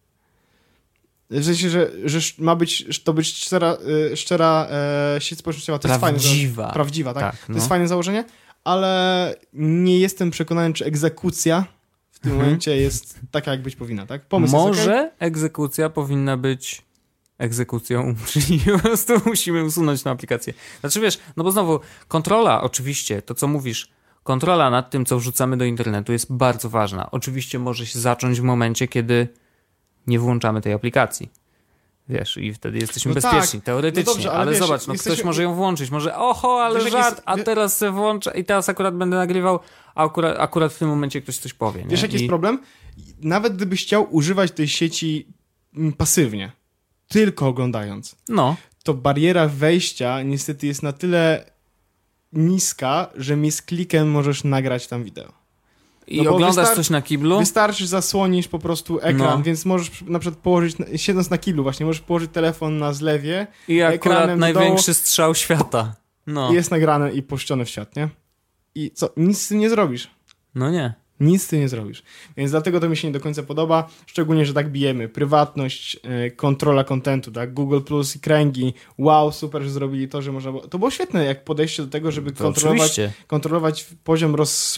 W sensie, że ma być szczera sieć społecznościowa, to jest fajne. Prawdziwa, tak? To jest fajne założenie, ale nie jestem przekonany, czy egzekucja w tym momencie jest taka, jak być powinna, tak? Pomysł
może
jest okay?
egzekucja powinna być egzekucją, czyli po prostu musimy usunąć tę aplikację. Znaczy wiesz, no bo znowu kontrola, oczywiście, to co mówisz, kontrola nad tym, co wrzucamy do internetu jest bardzo ważna. Oczywiście może się zacząć w momencie, kiedy nie włączamy tej aplikacji. Wiesz, i wtedy jesteśmy bezpieczni, teoretycznie. No dobrze, ale zobacz, ktoś może ją włączyć, może ale żart, a teraz se włączę i teraz akurat będę nagrywał, a akurat w tym momencie ktoś coś powie. Nie?
Wiesz, jaki jest problem? Nawet gdybyś chciał używać tej sieci pasywnie, tylko oglądając, to bariera wejścia niestety jest na tyle niska, że z klikiem możesz nagrać tam wideo.
I oglądasz coś na kiblu?
Wystarczy, zasłonisz po prostu ekran, więc możesz na przykład położyć, siedząc na kiblu właśnie, możesz położyć telefon na zlewie.
I akurat największy strzał świata.
I jest nagrane i puszczone w świat, nie? I co? Nic z tym nie zrobisz.
No nie.
Nic z tym nie zrobisz. Więc dlatego to mi się nie do końca podoba. Szczególnie, że tak bijemy. Prywatność, kontrola kontentu, tak? Google Plus i kręgi. Wow, super, że zrobili to, że można było... To było świetne, jak podejście do tego, żeby kontrolować poziom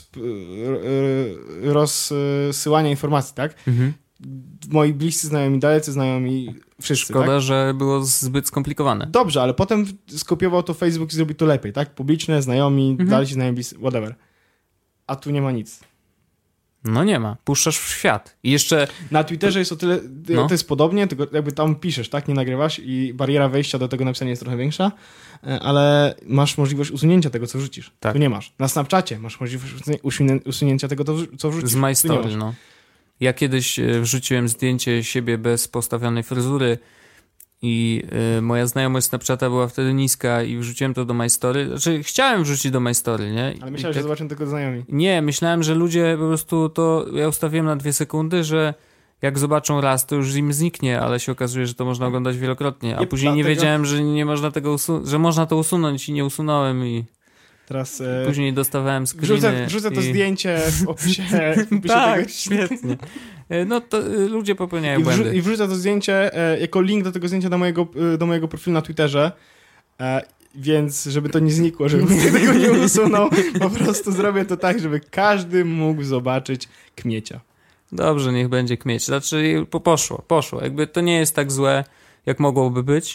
rozsyłania informacji, tak? Moi bliscy znajomi, dalecy znajomi, wszyscy,
Szkoda, że było zbyt skomplikowane.
Dobrze, ale potem skopiował to Facebook i zrobił to lepiej, tak? Publiczne, znajomi, dalsi znajomi, bliscy, whatever. A tu nie ma nic.
No nie ma. Puszczasz w świat. I jeszcze...
Na Twitterze jest o tyle... To jest podobnie, tylko jakby tam piszesz, tak? Nie nagrywasz i bariera wejścia do tego napisania jest trochę większa, ale masz możliwość usunięcia tego, co wrzucisz.
Tak.
Tu nie masz. Na Snapchacie masz możliwość usunięcia tego, co wrzucisz.
Z My Story, no. Ja kiedyś wrzuciłem zdjęcie siebie bez postawionej fryzury i moja znajomość Snapchata była wtedy niska i wrzuciłem to do My Story. Znaczy, chciałem wrzucić do My Story, nie?
Ale myślałem, że zobaczę tylko znajomi.
Nie, myślałem, że ludzie po prostu to... Ja ustawiłem na 2 sekundy, że jak zobaczą raz, to już im zniknie, ale się okazuje, że to można oglądać wielokrotnie. A później nie wiedziałem, że nie można tego że można to usunąć i nie usunąłem i...
Teraz,
później dostawałem screeny.
Wrzucę to zdjęcie w opisie
tak,
tego.
Świetnie. No to ludzie popełniają błędy.
I wrzucę to zdjęcie jako link do tego zdjęcia do mojego profilu na Twitterze, więc żeby to nie znikło, żebym tego nie usunął, po prostu zrobię to tak, żeby każdy mógł zobaczyć kmiecia.
Dobrze, niech będzie kmieć. Znaczy poszło. Jakby to nie jest tak złe, jak mogłoby być.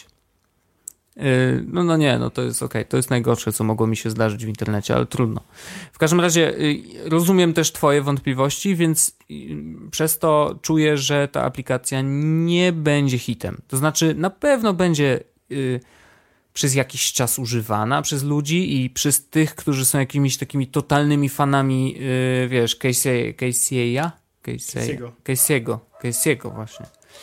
No to jest okej. To jest najgorsze, co mogło mi się zdarzyć w internecie, ale trudno. W każdym razie rozumiem też twoje wątpliwości, więc przez to czuję, że ta aplikacja nie będzie hitem. To znaczy na pewno będzie przez jakiś czas używana przez ludzi i przez tych, którzy są jakimiś takimi totalnymi fanami, wiesz, Casey'ego właśnie.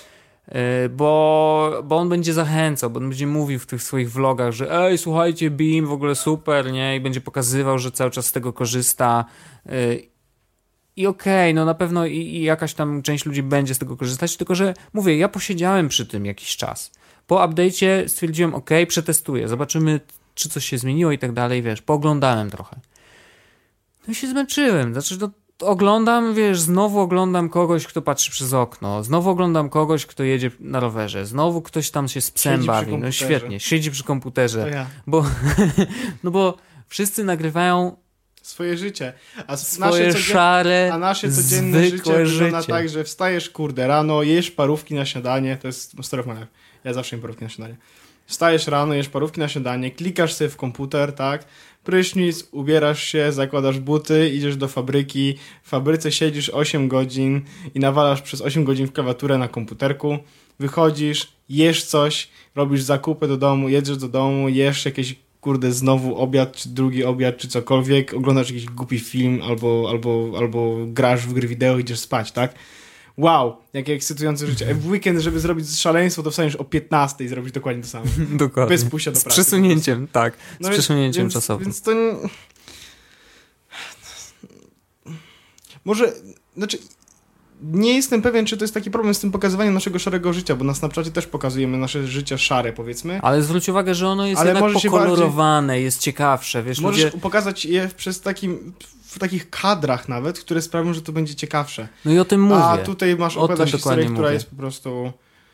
Bo on będzie zachęcał, bo on będzie mówił w tych swoich vlogach, że słuchajcie, Beam w ogóle super, nie? I będzie pokazywał, że cały czas z tego korzysta. I okej, no na pewno i jakaś tam część ludzi będzie z tego korzystać, tylko że mówię, ja posiedziałem przy tym jakiś czas. Po update'cie stwierdziłem, przetestuję, zobaczymy, czy coś się zmieniło i tak dalej, wiesz, pooglądałem trochę. No i się zmęczyłem, znaczy oglądam, wiesz, znowu oglądam kogoś, kto patrzy przez okno, znowu oglądam kogoś, kto jedzie na rowerze, znowu ktoś tam się z psem bawi, no świetnie, siedzi przy komputerze,
to ja.
bo wszyscy nagrywają
swoje życie, a
nasze
codzienne życie wygląda tak, że wstajesz, rano, jesz parówki na śniadanie, to jest story of my life, ja zawsze jem parówki na śniadanie. Wstajesz rano, jesz parówki na śniadanie, klikasz sobie w komputer, tak, prysznic, ubierasz się, zakładasz buty, idziesz do fabryki, w fabryce siedzisz 8 godzin i nawalasz przez 8 godzin w klawiaturę na komputerku, wychodzisz, jesz coś, robisz zakupy do domu, jedziesz do domu, jesz jakieś znowu obiad, czy drugi obiad, czy cokolwiek, oglądasz jakiś głupi film, albo grasz w gry wideo, idziesz spać, tak? Wow, jakie ekscytujące życie. W weekend, żeby zrobić szaleństwo, to wstaniesz o 15 i zrobisz dokładnie to samo.
Dokładnie.
Bez pójścia do pracy.
Z przesunięciem, tak. Z przesunięciem czasowym.
Więc to... Może... Znaczy... Nie jestem pewien, czy to jest taki problem z tym pokazywaniem naszego szarego życia, bo na Snapchacie też pokazujemy nasze życie szare, powiedzmy.
Ale zwróć uwagę, że ono jest jednak pokolorowane, jest ciekawsze. Wiesz,
możesz pokazać je w takich kadrach nawet, które sprawią, że to będzie ciekawsze.
No i o tym mówię.
A tutaj masz opowiadać historię, która jest po prostu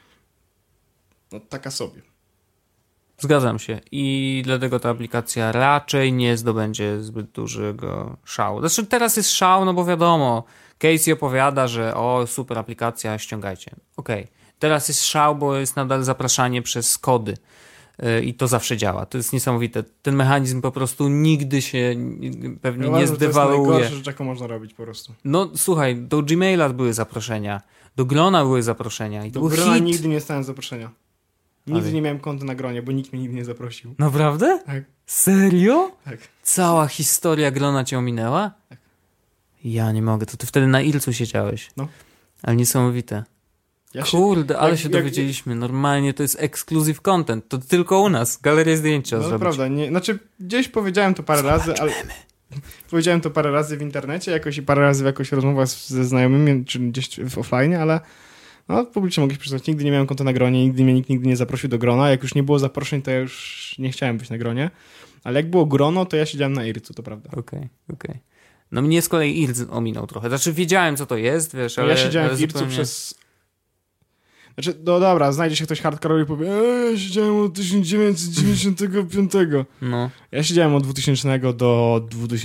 taka sobie.
Zgadzam się. I dlatego ta aplikacja raczej nie zdobędzie zbyt dużego szału. Zresztą teraz jest szał, no bo wiadomo, Casey opowiada, że super aplikacja, ściągajcie. Okej. Teraz jest szał, bo jest nadal zapraszanie przez kody. I to zawsze działa. To jest niesamowite. Ten mechanizm po prostu nigdy się pewnie nie zdewaluuje.
To jest najgorsze rzecz, jaką można robić po prostu.
No słuchaj, do Gmaila były zaproszenia, do Grona były zaproszenia. I to
do
był
Grona
hit.
nigdy nie dostałem zaproszenia. Nigdy nie miałem konta na Gronie, bo nikt mnie nigdy nie zaprosił.
Naprawdę?
Tak.
Serio?
Tak.
Cała historia Grona cię ominęła?
Tak.
Ja nie mogę. To ty wtedy na Ilcu siedziałeś.
No.
Ale niesamowite. Kurde, ale się dowiedzieliśmy. Normalnie to jest exclusive content. To tylko u nas. Galerię zdjęć trzeba zrobić.
No prawda. Znaczy gdzieś powiedziałem to parę razy, ale... Powiedziałem to parę razy w internecie jakoś i parę razy w jakoś rozmowach ze znajomymi, czy gdzieś w offline, ale publicznie mogę się przyznać. Nigdy nie miałem konta na Gronie, nigdy mnie nikt nie zaprosił do Grona. Jak już nie było zaproszeń, to ja już nie chciałem być na Gronie. Ale jak było Grono, to ja siedziałem na Ircu, to prawda.
Okej. No mnie z kolei Irc ominął trochę. Znaczy wiedziałem, co to jest, wiesz, ale...
Ja siedziałem w Ircu przez... Znaczy, no dobra, znajdzie się ktoś hardcore i powie, ja siedziałem od 1995.
No.
Ja siedziałem od 2000 do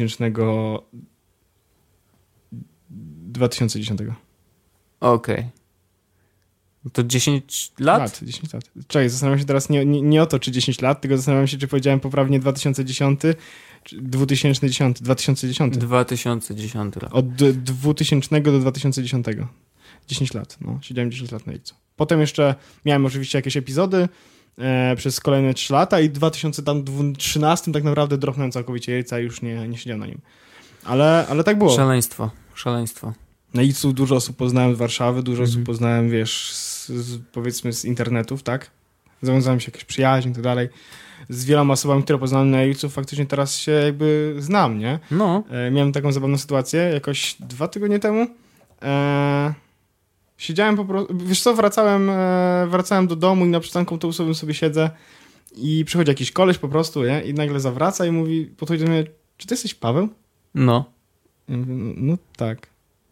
2010.
Okej. To 10 lat?
10 lat. Czekaj, zastanawiam się teraz nie o to, czy 10 lat, tylko zastanawiam się, czy powiedziałem poprawnie 2010, czy 2010.
2010 lat.
Od 2000 do 2010. 10 lat, no. Siedziałem 10 lat na Ircu. Potem jeszcze miałem oczywiście jakieś epizody przez kolejne 3 lata i w 2013 tak naprawdę dropnąłem całkowicie Irca i już nie siedziałem na nim. Ale tak było.
Szaleństwo.
Na Ircu dużo osób poznałem z Warszawy, dużo osób poznałem, wiesz, powiedzmy z internetów, tak? Zawiązałem się jakieś przyjaźń i tak dalej. Z wieloma osobami, które poznałem na Ircu, faktycznie teraz się jakby znam, nie?
No.
Miałem taką zabawną sytuację jakoś 2 tygodnie temu. Siedziałem po prostu, wiesz co, wracałem do domu i na przystanku autobusowym sobie siedzę i przychodzi jakiś koleś po prostu, nie? I nagle zawraca i mówi, podchodzi do mnie, czy ty jesteś Paweł?
No.
Ja mówię, no tak.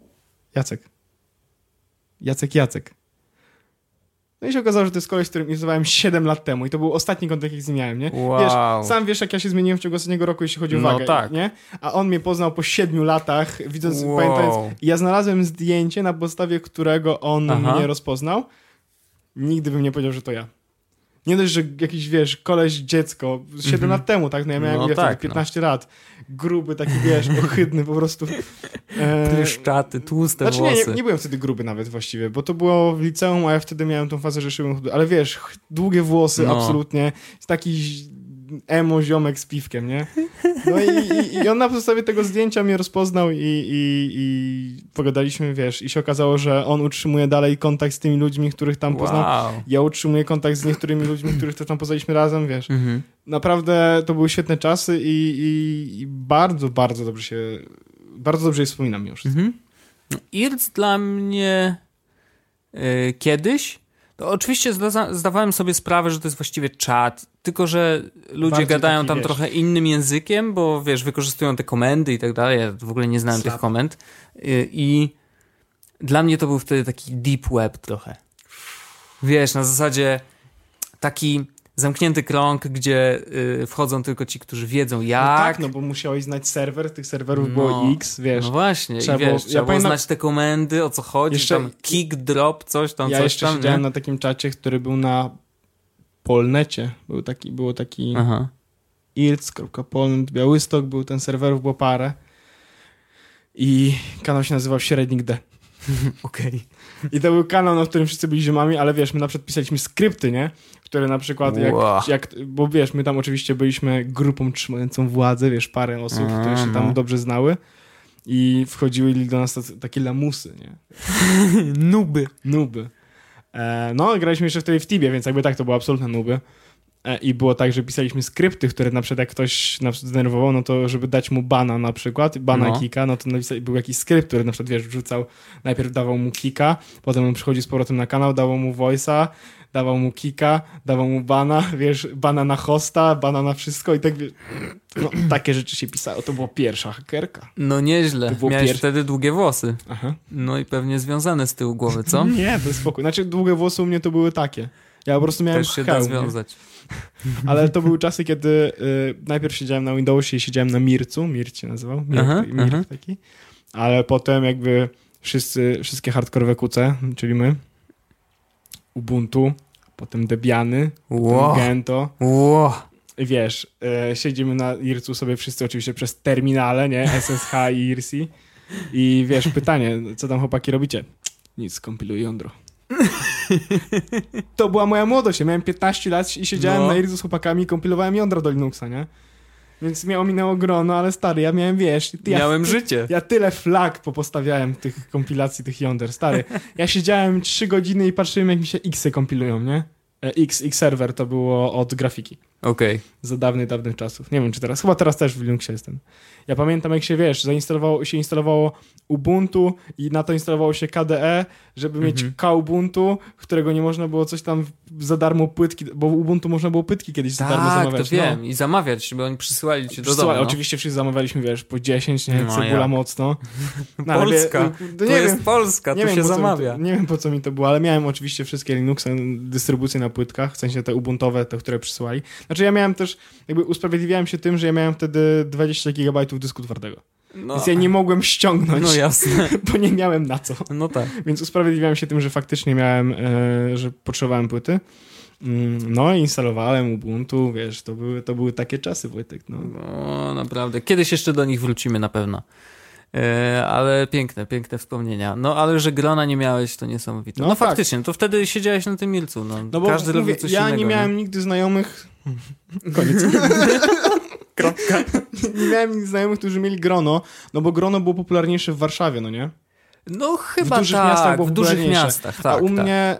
Jacek. No i się okazało, że to jest koleś, z którym inwestowałem 7 lat temu i to był ostatni kontakt, jaki z nim miałem, nie?
Wow.
Wiesz, sam wiesz, jak ja się zmieniłem w ciągu ostatniego roku, jeśli chodzi o wagę,
tak.
nie? A on mnie poznał po 7 latach, pamiętając, i ja znalazłem zdjęcie, na podstawie którego on mnie rozpoznał. Nigdy bym nie powiedział, że to ja. Nie dość, że jakiś, wiesz, koleś dziecko, 7 lat temu, tak? No ja miałem 15 lat. Gruby, taki, wiesz, ohydny po prostu.
Pryszczaty, tłuste włosy.
Nie byłem wtedy gruby nawet właściwie, bo to było w liceum, a ja wtedy miałem tą fazę, że szyłem chudy. Ale wiesz, długie włosy, absolutnie. Jest taki emo ziomek z piwkiem, nie? No i on na podstawie tego zdjęcia mnie rozpoznał i pogadaliśmy, wiesz, i się okazało, że on utrzymuje dalej kontakt z tymi ludźmi, których tam poznał. Ja utrzymuję kontakt z niektórymi ludźmi, których też tam poznaliśmy razem, wiesz. Naprawdę to były świetne czasy i bardzo, bardzo dobrze je wspominam już.
Irc dla mnie kiedyś Oczywiście zdawałem sobie sprawę, że to jest właściwie czat, tylko że ludzie bardziej gadają tam trochę innym językiem, bo wiesz, wykorzystują te komendy i tak dalej. Ja w ogóle nie znałem tych komend. I dla mnie to był wtedy taki deep web trochę. Wiesz, na zasadzie taki zamknięty krąg, gdzie wchodzą tylko ci, którzy wiedzą jak.
No tak, no bo musiałeś znać serwer, tych serwerów było X, wiesz.
No właśnie, trzeba było znać te komendy, o co chodzi, jeszcze, tam kick, drop, coś tam,
ja jeszcze siedziałem na takim czacie, który był na Polnecie. Było taki irc.polnet, Białystok, był ten serwerów, było parę. I kanał się nazywał Średnik D.
Okej.
I to był kanał, na którym wszyscy byli ziomami, ale wiesz, my na przykład pisaliśmy skrypty, nie? Które na przykład, bo wiesz, my tam oczywiście byliśmy grupą trzymającą władzę, wiesz, parę osób, które się tam dobrze znały i wchodziły do nas takie lamusy, nie? Nuby. No, graliśmy jeszcze wtedy w Tibie, więc jakby tak, to były absolutne nuby. I było tak, że pisaliśmy skrypty, które na przykład jak ktoś na przykład zdenerwował, no to żeby dać mu bana na przykład, kika, no to był jakiś skrypt, który na przykład, wiesz, wrzucał, najpierw dawał mu kika, potem on przychodzi z powrotem na kanał, dawał mu voice'a, dawał mu kika, dawał mu bana, wiesz, bana na hosta, bana na wszystko i tak, wiesz, no takie rzeczy się pisało. To była pierwsza hakerka.
No nieźle. Miałeś wtedy długie włosy. Aha. No i pewnie związane z tyłu głowy, co?
Nie, to jest spokój. Znaczy długie włosy u mnie to były takie. Ja po prostu miałem
też się da związać.
Ale to były czasy, kiedy najpierw siedziałem na Windowsie i siedziałem na Mircu. Mirc się nazywał. Mirc taki. Ale potem jakby wszystkie hardkorowe QC, czyli my, Ubuntu, potem Debiany, potem Gento. I wiesz, siedzimy na Ircu sobie wszyscy oczywiście przez terminale, nie? SSH i IRC. I wiesz, pytanie, co tam chłopaki robicie? Nic, kompiluję jądro. To była moja młodość. Ja miałem 15 lat i siedziałem na Ircu z chłopakami i kompilowałem jądro do Linuxa, nie? Więc mnie ominęło grono, ale stary, ja miałem, wiesz...
Miałem życie.
Ja tyle flag popostawiałem tych kompilacji, tych jąder, stary. Ja siedziałem 3 godziny i patrzyłem, jak mi się X-y kompilują, nie? X-server to było od grafiki.
Okej.
Za dawnych czasów. Nie wiem, czy teraz. Chyba teraz też w Linuxie jestem. Ja pamiętam, jak się, wiesz, instalowało Ubuntu i na to instalowało się KDE, żeby mieć Kubuntu, którego nie można było coś tam za darmo płytki, bo w Ubuntu można było płytki kiedyś za darmo zamawiać.
Tak, to wiem. No. I zamawiać, żeby oni przysyłali ci do domu.
Oczywiście wszyscy zamawialiśmy, wiesz, po 10, nie? Cebula mocno.
No, Polska. To jest Polska, tu się zamawia.
Nie wiem, po co mi to było, ale miałem oczywiście wszystkie Linuxy, dystrybucje na płytkach, w sensie te ubuntowe, te, które przysyłali. Znaczy ja miałem też, jakby usprawiedliwiałem się tym, że ja miałem wtedy 20 GB dysku twardego. No. Więc ja nie mogłem ściągnąć,
no jasne,
bo nie miałem na co.
No tak.
Więc usprawiedliwiałem się tym, że faktycznie miałem, że potrzebowałem płyty. No i instalowałem Ubuntu, wiesz, to były takie czasy, Wojtek.
No naprawdę. Kiedyś jeszcze do nich wrócimy na pewno. Ale piękne wspomnienia. No ale że grona nie miałeś, to niesamowite. No faktycznie, to wtedy siedziałeś na tym Milcu. No bo każdy robił coś innego.
Ja nie miałem nigdy znajomych... Koniec.
Kropka.
Nie miałem nigdy znajomych, którzy mieli grono, no bo grono było popularniejsze w Warszawie, no nie?
No chyba w dużych miastach było popularniejsze. W dużych miastach, tak.
A u mnie,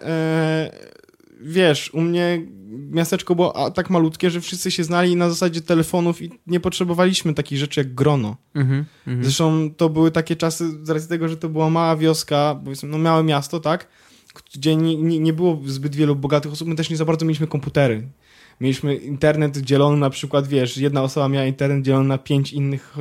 wiesz, u mnie miasteczko było tak malutkie, że wszyscy się znali na zasadzie telefonów i nie potrzebowaliśmy takich rzeczy jak grono. Zresztą to były takie czasy, z racji tego, że to była mała wioska, powiedzmy, no małe miasto, tak? Gdzie nie było zbyt wielu bogatych osób, my też nie za bardzo mieliśmy komputery. Mieliśmy internet dzielony na przykład, wiesz, jedna osoba miała internet dzielony na 5 innych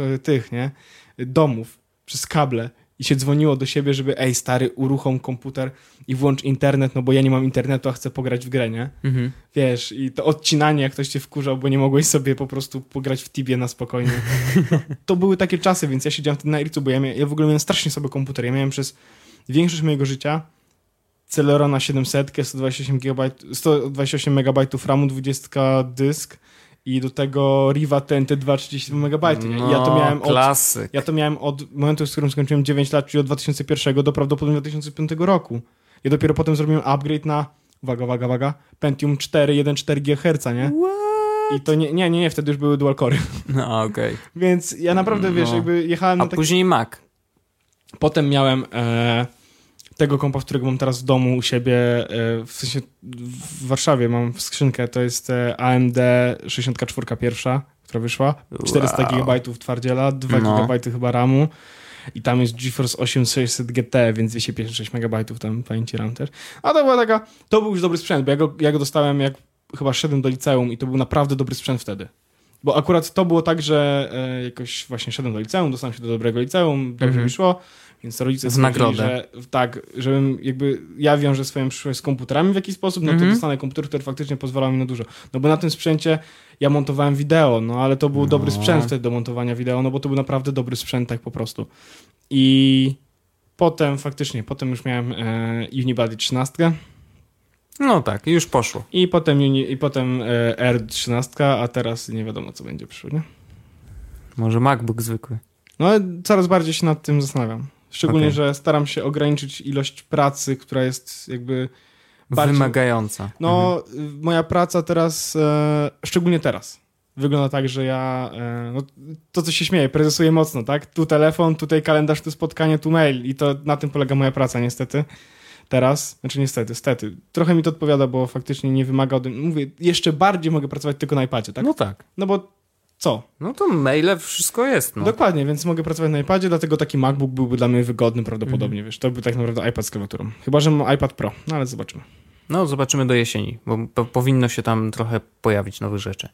domów przez kable i się dzwoniło do siebie, żeby ej stary, uruchom komputer i włącz internet, no bo ja nie mam internetu, a chcę pograć w grę, nie? Wiesz, i to odcinanie, jak ktoś cię wkurzał, bo nie mogłeś sobie po prostu pograć w Tibie na spokojnie. To były takie czasy, więc ja siedziałem wtedy na Ircu, bo ja w ogóle miałem strasznie sobie komputer. Ja miałem przez większość mojego życia Celerona 700, 128 MB RAMu, 20 dysk i do tego Riva TNT 2 32 MB.
No,
ja to miałem od momentu, z którym skończyłem 9 lat, czyli od 2001 do prawdopodobnie 2005 roku. Ja dopiero potem zrobiłem upgrade na, uwaga, Pentium 4, 1,4 GHz, nie?
What?
I to nie, wtedy już były dual core.
No, okej.
Więc ja naprawdę, wiesz, jakby jechałem na
później Mac.
Potem miałem... tego kompa, którego mam teraz w domu u siebie, w sensie w Warszawie mam skrzynkę, to jest AMD 64 pierwsza, która wyszła, 400 GB twardziela, 2 GB chyba RAMu i tam jest GeForce 8600 GT, więc 256 MB tam pamięci RAM też. A to była taka, to był już dobry sprzęt, bo ja go dostałem jak chyba szedłem do liceum i to był naprawdę dobry sprzęt wtedy. Bo akurat to było tak, że jakoś właśnie szedłem do liceum, dostałem się do dobrego liceum, dobrze mi szło, więc rodzice stwierdzili, że tak, żebym jakby ja wiążę swoją przyszłość z komputerami w jakiś sposób, no to dostanę komputer, który faktycznie pozwalał mi na dużo. No bo na tym sprzęcie ja montowałem wideo, no ale to był dobry sprzęt wtedy do montowania wideo, no bo to był naprawdę dobry sprzęt tak po prostu. I potem już miałem Unibody 13.
No tak, już poszło.
I potem R13, a teraz nie wiadomo, co będzie przyszło, nie?
Może MacBook zwykły.
No ale coraz bardziej się nad tym zastanawiam. Szczególnie, że staram się ograniczyć ilość pracy, która jest jakby bardziej
wymagająca.
No, moja praca teraz, szczególnie teraz, wygląda tak, że ja, no, to co się śmieje, prezesuję mocno, tak? Tu telefon, tutaj kalendarz, tu spotkanie, tu mail i to na tym polega moja praca niestety. Teraz, znaczy niestety. Trochę mi to odpowiada, bo faktycznie nie wymaga mówię, jeszcze bardziej mogę pracować tylko na iPadzie, tak?
No tak.
No bo co?
No to maile, wszystko jest, no.
Dokładnie, więc mogę pracować na iPadzie, dlatego taki MacBook byłby dla mnie wygodny prawdopodobnie, wiesz. To by tak naprawdę iPad z klawiaturą. Chyba, że mam iPad Pro, no ale zobaczymy.
No, zobaczymy do jesieni, bo powinno się tam trochę pojawić nowych rzeczy.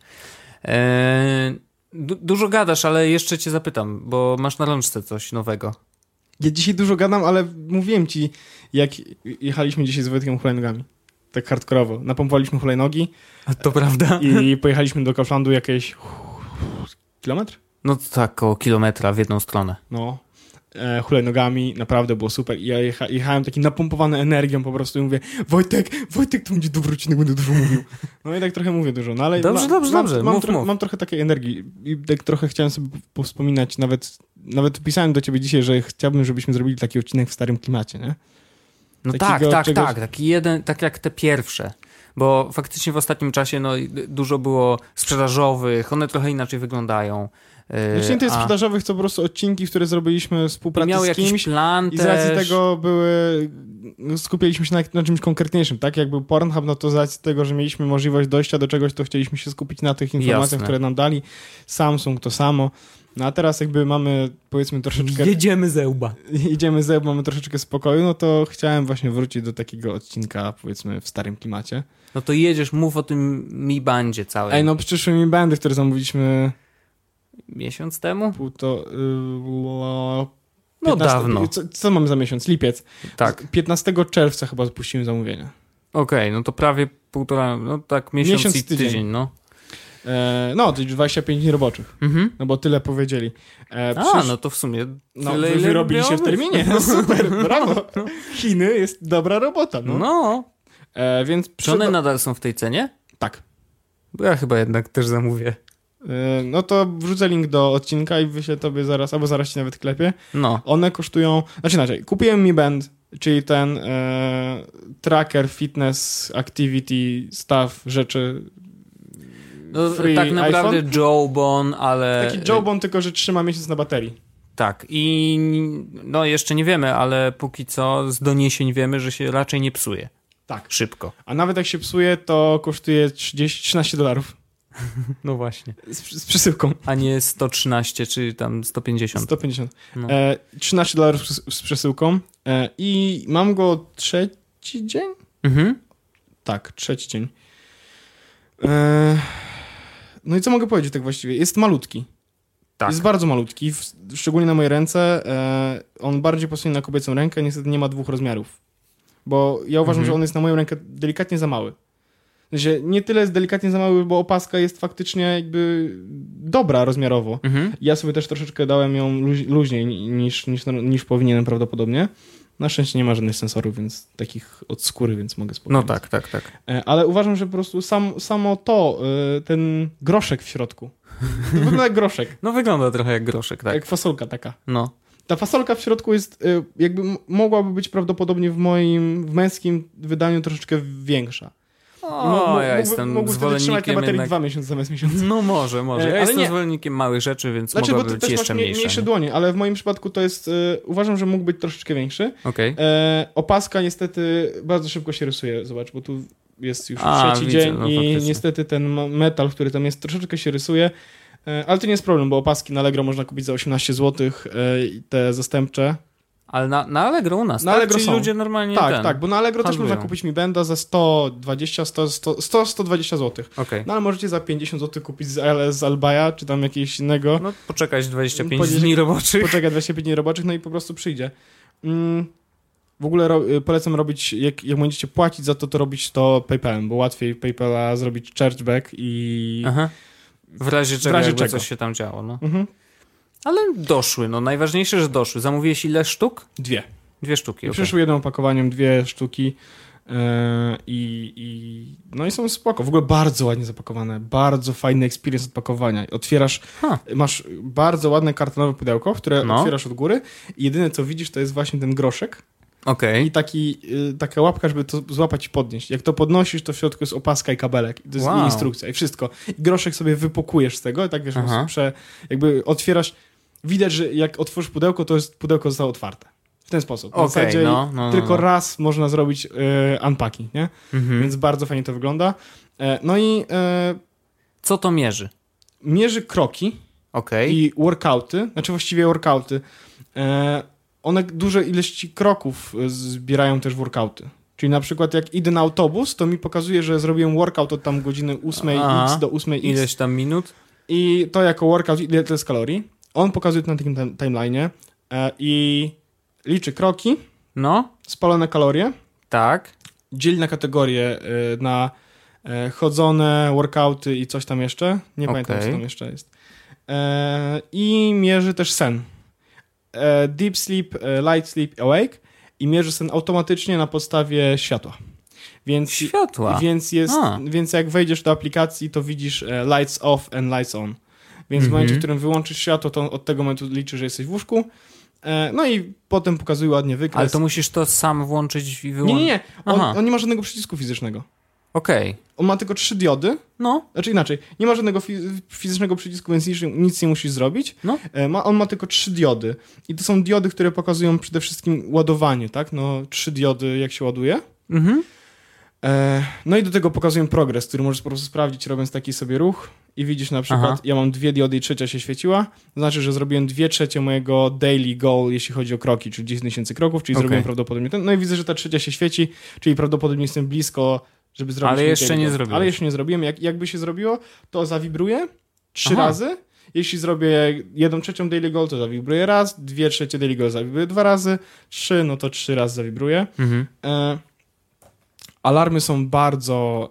Dużo gadasz, ale jeszcze cię zapytam, bo masz na rączce coś nowego.
Ja dzisiaj dużo gadam, ale mówiłem ci, jak jechaliśmy dzisiaj z Wojtkiem hulajnogami. Tak hardkorowo. Napompowaliśmy hulajnogi.
To prawda.
I pojechaliśmy do Kauflandu jakieś kilometr?
No to tak, około kilometra w jedną stronę.
No. Hulajnogami, naprawdę było super. I ja jechałem taki napompowany energią po prostu i mówię, Wojtek, to będzie dobry odcinek, będę dużo mówił. No i tak trochę mówię dużo. No, ale
dobrze.
Mam trochę takiej energii i tak trochę chciałem sobie powspominać, nawet pisałem do ciebie dzisiaj, że chciałbym, żebyśmy zrobili taki odcinek w starym klimacie, nie?
No tak, taki jeden, tak jak te pierwsze. Bo faktycznie w ostatnim czasie no, dużo było sprzedażowych, one trochę inaczej wyglądają.
Znaczy nie tyle sprzedażowych, to po prostu odcinki, które zrobiliśmy współpracy
miał
z kimś
jakiś plan
i z racji tego skupialiśmy się na czymś konkretniejszym, tak? Jak był Pornhub, no to z racji tego, że mieliśmy możliwość dojścia do czegoś, to chcieliśmy się skupić na tych informacjach, które nam dali. Samsung to samo. No a teraz jakby mamy, powiedzmy, troszeczkę...
Jedziemy ze łba,
mamy troszeczkę spokoju, no to chciałem właśnie wrócić do takiego odcinka, powiedzmy, w starym klimacie.
No to jedziesz, mów o tym Mi Bandzie całym.
Ej, no przyszły Mi Bandy, które zamówiliśmy...
Miesiąc temu?
No
dawno.
Co mamy za miesiąc? Lipiec.
Tak.
15 czerwca chyba zapuściłem zamówienie.
Okej, no to prawie półtora, no tak miesiąc i tydzień, no.
No, to 25 dni roboczych. No bo tyle powiedzieli.
No to w sumie
tyle, wy wyrobili się w terminie. No super, brawo. Chiny jest dobra robota. No. Więc
czy one nadal są w tej cenie?
Tak.
Bo ja chyba jednak też zamówię.
No to wrzucę link do odcinka i wyślę tobie zaraz, albo zaraz ci nawet klepię.
No.
One kosztują, znaczy inaczej, kupiłem Mi Band, czyli ten tracker, fitness, activity, stuff, rzeczy.
No, tak naprawdę Jawbone, ale...
Taki Jawbone, tylko że trzyma miesiąc na baterii.
Tak i no jeszcze nie wiemy, ale póki co z doniesień wiemy, że się raczej nie psuje.
Tak.
Szybko.
A nawet jak się psuje, to kosztuje $13.
No właśnie.
Z przesyłką.
A nie 113 czy tam 150.
150. No. $13 z przesyłką i mam go trzeci dzień? Tak, trzeci dzień. No i co mogę powiedzieć tak właściwie? Jest malutki. Tak. Jest bardzo malutki, szczególnie na moje ręce. On bardziej pasuje na kobiecą rękę, niestety nie ma 2 rozmiarów. Bo ja uważam, że on jest na moją rękę delikatnie za mały. Znaczy, nie tyle jest delikatnie za mały, bo opaska jest faktycznie jakby dobra rozmiarowo. Ja sobie też troszeczkę dałem ją luźniej niż powinienem prawdopodobnie. Na szczęście nie ma żadnych sensorów, więc takich od skóry, więc mogę spokojnie.
No tak.
Ale uważam, że po prostu samo to, ten groszek w środku. To wygląda jak groszek.
No wygląda trochę jak groszek, tak.
Jak fasolka taka.
No.
Ta fasolka w środku jest jakby mogłaby być prawdopodobnie w męskim wydaniu troszeczkę większa.
Ja jestem zwolennikiem
trzymać na baterii 2 miesiące zamiast miesiąca.
No może. Ja jestem zwolennikiem małych rzeczy, więc mogłaby być jeszcze mniejsza.
Mniejsze dłonie, ale w moim przypadku to jest, uważam, że mógł być troszeczkę większy.
Okay.
Opaska niestety bardzo szybko się rysuje, zobacz, bo tu jest już trzeci dzień i niestety ten metal, który tam jest, troszeczkę się rysuje. Ale to nie jest problem, bo opaski na Allegro można kupić za 18 zł, te zastępcze.
Ale na Allegro u nas, na tak? Allegro czyli ludzie normalnie
Tak, bo na Allegro też można kupić Mi Benda za 120 zł.
Okay.
No ale możecie za 50 zł kupić z Albaya, czy tam jakiegoś innego.
No poczekać 25 dni roboczych.
Poczekać 25 dni roboczych, no i po prostu przyjdzie. W ogóle polecam robić, jak będziecie płacić za to robić to PayPalem, bo łatwiej PayPala zrobić chargeback i...
Aha. W razie czego coś się tam działo, no. Ale doszły, no najważniejsze, że doszły. Zamówiłeś ile sztuk?
2.
2 sztuki,
okay. Przyszły jednym opakowaniem 2 sztuki no i są spoko. W ogóle bardzo ładnie zapakowane. Bardzo fajny experience odpakowania. Otwierasz, masz bardzo ładne kartonowe pudełko, które otwierasz od góry i jedyne co widzisz to jest właśnie ten groszek.
Okay.
I taka łapka, żeby to złapać i podnieść. Jak to podnosisz, to w środku jest opaska i kabelek. I to jest instrukcja i wszystko. I groszek sobie wypukujesz z tego i tak wiesz, jakby otwierasz. Widać, że jak otworzysz pudełko, to jest pudełko zostało otwarte. W ten sposób. W zasadzie tylko raz można zrobić unpacking, nie? Więc bardzo fajnie to wygląda. No i...
Co to mierzy?
Mierzy kroki i workouty. Znaczy właściwie workouty. One duże ilości kroków zbierają też workouty. Czyli na przykład jak idę na autobus, to mi pokazuje, że zrobiłem workout od tam godziny 8x do 8x.
Ileś tam minut?
I to jako workout, ile to jest kalorii. On pokazuje to na takim timeline'ie i liczy kroki, spalone kalorie.
Tak.
Dzieli na kategorie na chodzone, workouty i coś tam jeszcze. Nie pamiętam, co tam jeszcze jest. I mierzy też sen. Deep sleep, light sleep, awake i mierzy sen automatycznie na podstawie światła. Więc jak wejdziesz do aplikacji, to widzisz lights off and lights on. Więc w momencie, w którym wyłączysz światło, to od tego momentu liczy, że jesteś w łóżku. No i potem pokazuje ładnie wykres.
Ale to musisz to sam włączyć i wyłączyć?
Nie. On nie ma żadnego przycisku fizycznego.
Okej.
On ma tylko 3 diody. Znaczy inaczej, nie ma żadnego fizycznego przycisku, więc nic nie musisz zrobić. On ma tylko 3 diody. I to są diody, które pokazują przede wszystkim ładowanie, tak? 3 diody, jak się ładuje. No i do tego pokazuję progres, który możesz po prostu sprawdzić, robiąc taki sobie ruch i widzisz na przykład, ja mam 2 diody i trzecia się świeciła, to znaczy, że zrobiłem 2/3 mojego daily goal, jeśli chodzi o kroki, czyli 10 000 kroków, czyli zrobiłem prawdopodobnie ten, no i widzę, że ta trzecia się świeci, czyli prawdopodobnie jestem blisko, żeby zrobić...
Ale jeszcze nie zrobiłem.
Jakby się zrobiło, to zawibruje 3 razy. Jeśli zrobię 1/3 daily goal, to zawibruje raz, 2/3 daily goal zawibruje 2 razy, 3, no to 3 razy zawibruje. Alarmy są bardzo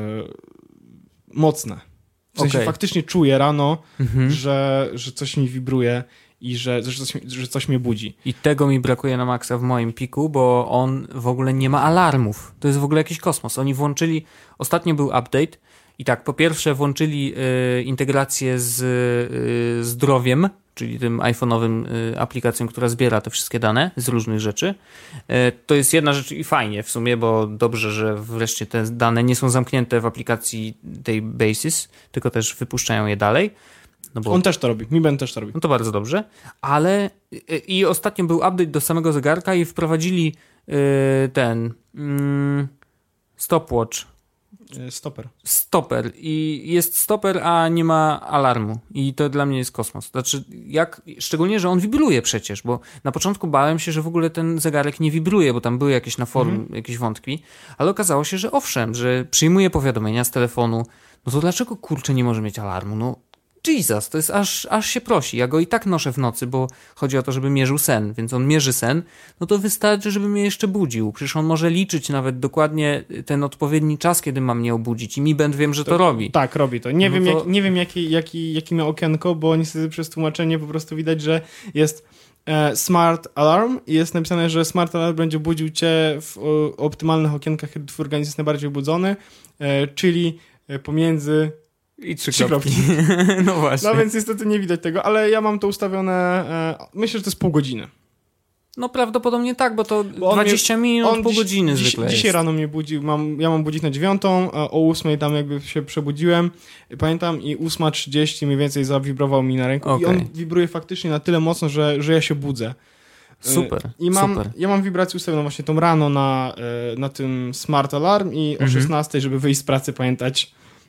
mocne. W sensie faktycznie czuję rano, że coś mi wibruje i że coś mnie budzi.
I tego mi brakuje na maksa w moim piku, bo on w ogóle nie ma alarmów. To jest w ogóle jakiś kosmos. Oni włączyli... Ostatnio był update i tak, po pierwsze włączyli integrację z Zdrowiem, czyli tym iPhone'owym aplikacją, która zbiera te wszystkie dane z różnych rzeczy. To jest jedna rzecz i fajnie w sumie, bo dobrze, że wreszcie te dane nie są zamknięte w aplikacji tej Basis, tylko też wypuszczają je dalej. Bo
on też to robi, Mi Band też to robi.
No to bardzo dobrze, ale i ostatnio był update do samego zegarka i wprowadzili ten stopwatch. Stoper. I jest stoper, a nie ma alarmu. I to dla mnie jest kosmos. Znaczy, szczególnie, że on wibruje przecież, bo na początku bałem się, że w ogóle ten zegarek nie wibruje, bo tam były jakieś na forum jakieś wątki, ale okazało się, że owszem, że przyjmuje powiadomienia z telefonu. No to dlaczego kurczę nie może mieć alarmu? No Jesus, to jest aż się prosi. Ja go i tak noszę w nocy, bo chodzi o to, żeby mierzył sen, więc on mierzy sen, no to wystarczy, żeby mnie jeszcze budził. Przecież on może liczyć nawet dokładnie ten odpowiedni czas, kiedy ma mnie obudzić i Mi Band wiem, że to robi.
Tak, robi to. Nie wiem jaki ma okienko, bo niestety przez tłumaczenie po prostu widać, że jest Smart Alarm i jest napisane, że Smart Alarm będzie budził cię w optymalnych okienkach, kiedy twój organizm jest najbardziej obudzony, czyli pomiędzy...
I 3 kropki.
No właśnie. No więc niestety nie widać tego, ale ja mam to ustawione, myślę, że to jest pół godziny.
No prawdopodobnie tak, bo to 20 minut, pół godziny zwykle jest.
Dzisiaj rano mnie budził, ja mam budzik na 9, o 8 tam jakby się przebudziłem, pamiętam, i 8:30 mniej więcej zawibrował mi na ręku i on wibruje faktycznie na tyle mocno, że ja się budzę.
Super.
Ja mam wibrację ustawioną właśnie tą rano na tym Smart Alarm i o 16, żeby wyjść z pracy, pamiętać,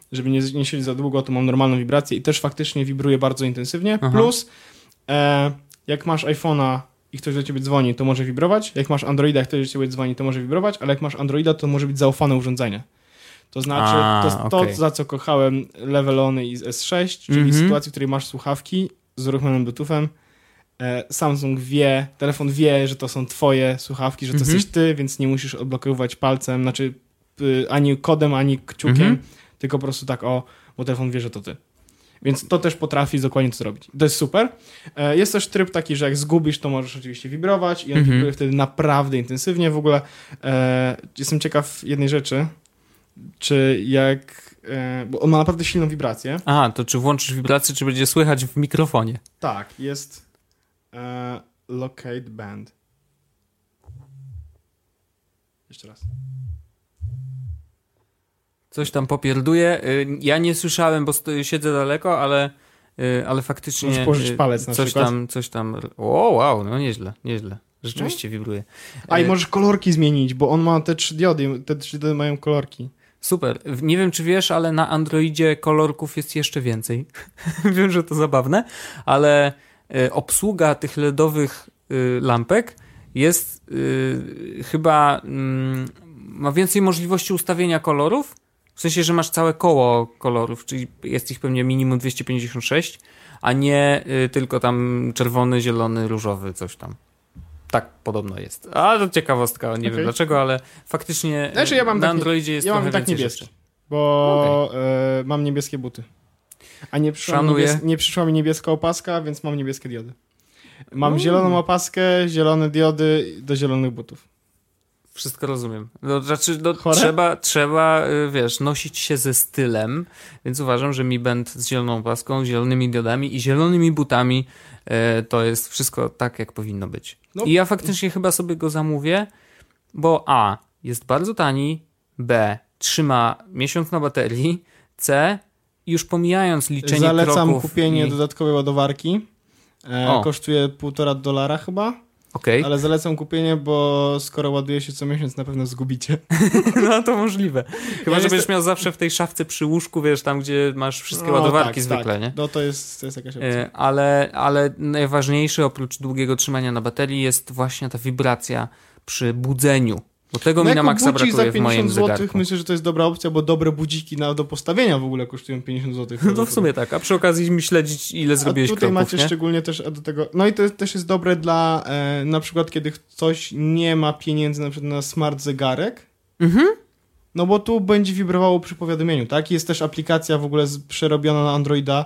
żeby nie siedzieć za długo, to mam normalną wibrację i też faktycznie wibruje bardzo intensywnie. Plus, jak masz iPhone'a i ktoś do ciebie dzwoni, to może wibrować. Jak masz Androida i ktoś do ciebie dzwoni, to może wibrować, ale jak masz Androida, to może być zaufane urządzenie. To znaczy, to jest to, za co kochałem Levelony i S6, czyli sytuacji, w której masz słuchawki z uruchomionym Bluetoothem, Samsung wie, telefon wie, że to są twoje słuchawki, że to jesteś ty, więc nie musisz odblokowywać palcem, znaczy ani kodem, ani kciukiem, tylko po prostu tak bo telefon wie, że to ty. Więc to też potrafi dokładnie to zrobić. To jest super. Jest też tryb taki, że jak zgubisz, to możesz oczywiście wibrować i on wibruje wtedy naprawdę intensywnie. W ogóle jestem ciekaw jednej rzeczy, czy jak... bo on ma naprawdę silną wibrację.
Aha, to czy włączysz wibrację, czy będzie słychać w mikrofonie?
Tak, jest locate band. Jeszcze raz.
Coś tam popierduje. Ja nie słyszałem, bo siedzę daleko, ale faktycznie...
Możesz położyć palec na przykład.
Coś tam... O, wow, no nieźle. Rzeczywiście wibruje.
I możesz kolorki zmienić, bo on ma te 3 diody. Te 3 diody mają kolorki.
Super. Nie wiem, czy wiesz, ale na Androidzie kolorków jest jeszcze więcej. Wiem, że to zabawne, ale obsługa tych LEDowych lampek jest chyba... ma więcej możliwości ustawienia kolorów. W sensie, że masz całe koło kolorów, czyli jest ich pewnie minimum 256, a nie tylko tam czerwony, zielony, różowy, coś tam. Tak podobno jest. A to ciekawostka, nie wiem dlaczego, ale faktycznie na Androidzie jest trochę więcej
niebieski, rzeczy. Bo mam niebieskie buty. A nie przyszła mi niebieska opaska, więc mam niebieskie diody. Mam zieloną opaskę, zielone diody do zielonych butów.
Wszystko rozumiem. Trzeba, wiesz, nosić się ze stylem, więc uważam, że Mi Band z zieloną paską, zielonymi diodami i zielonymi butami to jest wszystko tak, jak powinno być. No. I ja faktycznie chyba sobie go zamówię, bo A, jest bardzo tani, B, trzyma miesiąc na baterii, C, już pomijając liczenie kroków...
Zalecam kupienie dodatkowej ładowarki. Kosztuje $1,5 chyba.
Okay.
Ale zalecam kupienie, bo skoro ładuje się co miesiąc, na pewno zgubicie.
No to możliwe. Chyba, że będziesz miał zawsze w tej szafce przy łóżku, wiesz, tam gdzie masz wszystkie ładowarki zwykle,
tak.
Nie?
No to jest jakaś opcja.
Ale najważniejsze oprócz długiego trzymania na baterii jest właśnie ta wibracja przy budzeniu. Bo tego mi na maksa brakuje w moim zegarku.
Myślę, że to jest dobra opcja, bo dobre budziki do postawienia w ogóle kosztują 50 zł.
No w sumie tak, a przy okazji mi śledzić, ile zrobiłeś kroków,
macie szczególnie też do tego... No i to też jest dobre dla na przykład, kiedy ktoś nie ma pieniędzy na przykład na smart zegarek, no bo tu będzie wibrowało przy powiadomieniu, tak? Jest też aplikacja w ogóle przerobiona na Androida,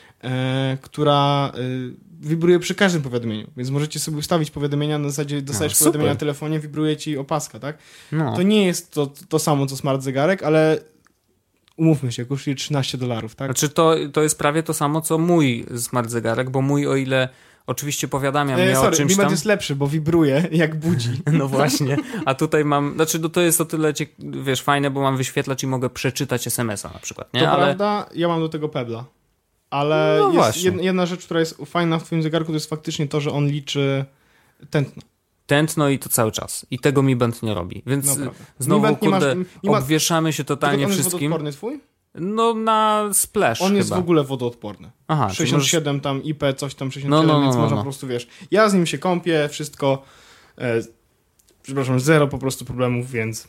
która... wibruje przy każdym powiadomieniu, więc możecie sobie ustawić powiadomienia, na zasadzie dostajesz powiadomienia na telefonie, wibruje ci opaska, tak? No. To nie jest to samo, co smart zegarek, ale umówmy się, kosztuje $13, tak?
Znaczy to jest prawie to samo, co mój smart zegarek, bo mój, o ile oczywiście powiadamia mnie o czymś tam...
jest lepszy, bo wibruje, jak budzi.
No właśnie, a tutaj mam... Znaczy to jest o tyle, wiesz, fajne, bo mam wyświetlacz i mogę przeczytać SMS-a na przykład, nie?
To prawda, ja mam do tego Pebble'a. Ale jest jedna rzecz, która jest fajna w twoim zegarku, to jest faktycznie to, że on liczy tętno.
Tętno i to cały czas. I tego Mi Band nie robi. Więc znowu, obwieszamy się totalnie wszystkim. On
jest wodoodporny twój?
No na Splash
On jest w ogóle wodoodporny. Aha, 67 tam IP, coś tam 67, więc można po prostu, wiesz, ja z nim się kąpię, wszystko, przepraszam, zero po prostu problemów, więc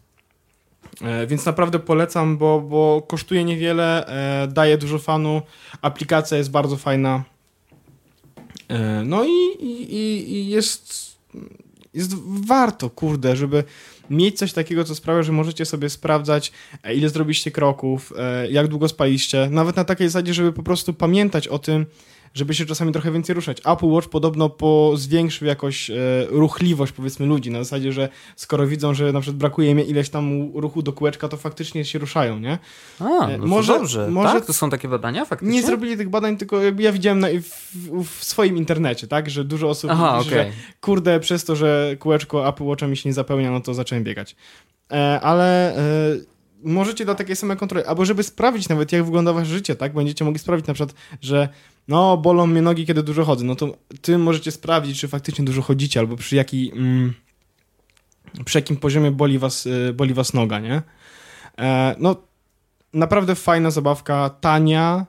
naprawdę polecam, bo kosztuje niewiele, daje dużo fanu, aplikacja jest bardzo fajna, no i jest warto, kurde, żeby mieć coś takiego, co sprawia, że możecie sobie sprawdzać, ile zrobiliście kroków, jak długo spaliście, nawet na takiej zasadzie, żeby po prostu pamiętać o tym, żeby się czasami trochę więcej ruszać. Apple Watch podobno zwiększył jakoś ruchliwość, powiedzmy, ludzi, na zasadzie, że skoro widzą, że na przykład brakuje im ileś tam ruchu do kółeczka, to faktycznie się ruszają, nie?
No może dobrze. Tak? To są takie badania faktycznie?
Nie zrobili tych badań, tylko ja widziałem w swoim internecie, tak, że dużo osób mówi, że kurde, przez to, że kółeczko Apple Watcha mi się nie zapełnia, no to zacząłem biegać. Ale... możecie do takiej samej kontroli, albo żeby sprawdzić nawet, jak wygląda wasze życie, tak? Będziecie mogli sprawdzić na przykład, że bolą mnie nogi, kiedy dużo chodzę, no to tym możecie sprawdzić, czy faktycznie dużo chodzicie, albo przy jakim poziomie boli was noga, nie? naprawdę fajna zabawka, tania,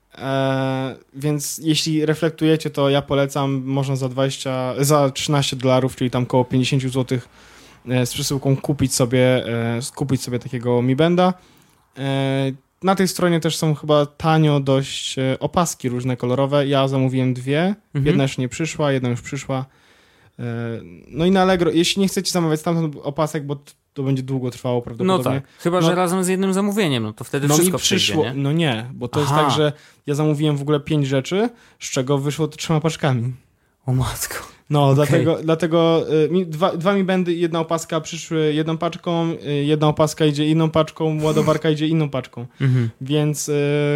więc jeśli reflektujecie, to ja polecam, można za $13, czyli tam koło 50 zł z przesyłką kupić sobie takiego Mi Banda. Na tej stronie też są chyba tanio dość opaski różne kolorowe. Ja zamówiłem 2. Jedna już nie przyszła, jedna już przyszła. No i na Allegro, jeśli nie chcecie zamawiać stamtąd opasek, bo to będzie długo trwało prawdopodobnie.
No tak, chyba że razem z jednym zamówieniem, no to wtedy wszystko przyszło.
Nie? No nie, bo to jest tak, że ja zamówiłem w ogóle 5 rzeczy, z czego wyszło to 3 paczkami.
O matko.
No, dlatego dwa Mi Bandy, jedna opaska przyszły jedną paczką, jedna opaska idzie inną paczką, ładowarka idzie inną paczką. Więc...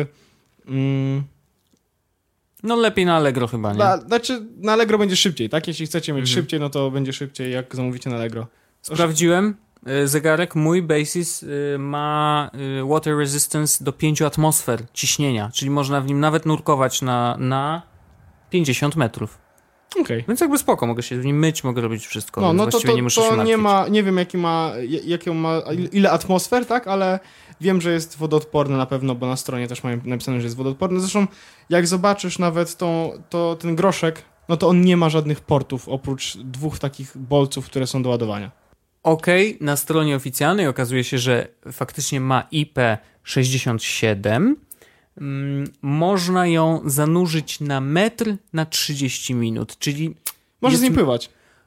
No lepiej na Allegro chyba, nie?
Znaczy na Allegro będzie szybciej, tak? Jeśli chcecie mieć szybciej, no to będzie szybciej, jak zamówicie na Allegro.
Sprawdziłem, zegarek mój Baseus ma water resistance do 5 atmosfer ciśnienia, czyli można w nim nawet nurkować na 50 metrów.
Okay.
Więc jakby spoko, mogę się w nim myć, mogę robić wszystko,
no
właściwie nie muszę się martwić.
Nie wiem ile atmosfer, tak, ale wiem, że jest wodoodporny na pewno, bo na stronie też mają napisane, że jest wodoodporny. Zresztą jak zobaczysz nawet ten groszek, no to on nie ma żadnych portów, oprócz 2 takich bolców, które są do ładowania.
Na stronie oficjalnej okazuje się, że faktycznie ma IP67. Można ją zanurzyć na metr na 30 minut, czyli...
Może z nim pływać.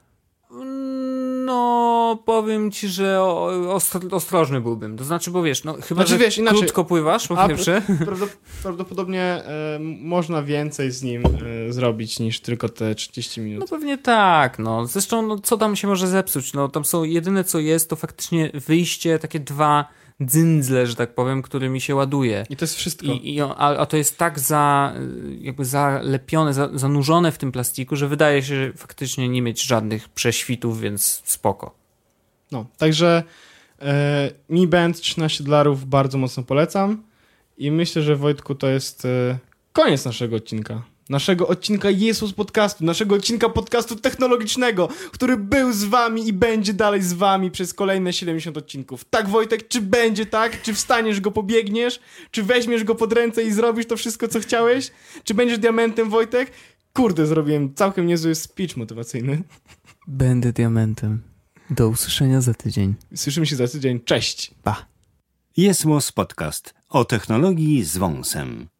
No, powiem ci, że ostrożny byłbym. To znaczy, bo wiesz, no chyba, że
inaczej,
krótko pływasz, po pierwsze.
Prawdopodobnie można więcej z nim zrobić niż tylko te 30 minut.
No pewnie tak, no. Zresztą, no, co tam się może zepsuć? No, tam są, jedyne co jest, to faktycznie wyjście, takie 2 dzyndzle, że tak powiem, którymi się ładuje.
I to jest wszystko.
A to jest tak jakby zalepione, zanurzone w tym plastiku, że wydaje się, że faktycznie nie mieć żadnych prześwitów, więc spoko.
No, także Mi Band $13 bardzo mocno polecam i myślę, że Wojtku to jest koniec naszego odcinka. Naszego odcinka Jesus Podcastu, naszego odcinka podcastu technologicznego, który był z wami i będzie dalej z wami przez kolejne 70 odcinków. Tak, Wojtek, czy będzie tak? Czy wstaniesz go, pobiegniesz? Czy weźmiesz go pod ręce i zrobisz to wszystko, co chciałeś? Czy będziesz diamentem, Wojtek? Kurde, zrobiłem całkiem niezły speech motywacyjny.
Będę diamentem. Do usłyszenia za tydzień.
Słyszymy się za tydzień. Cześć.
Pa.
Jesus Podcast o technologii z wąsem.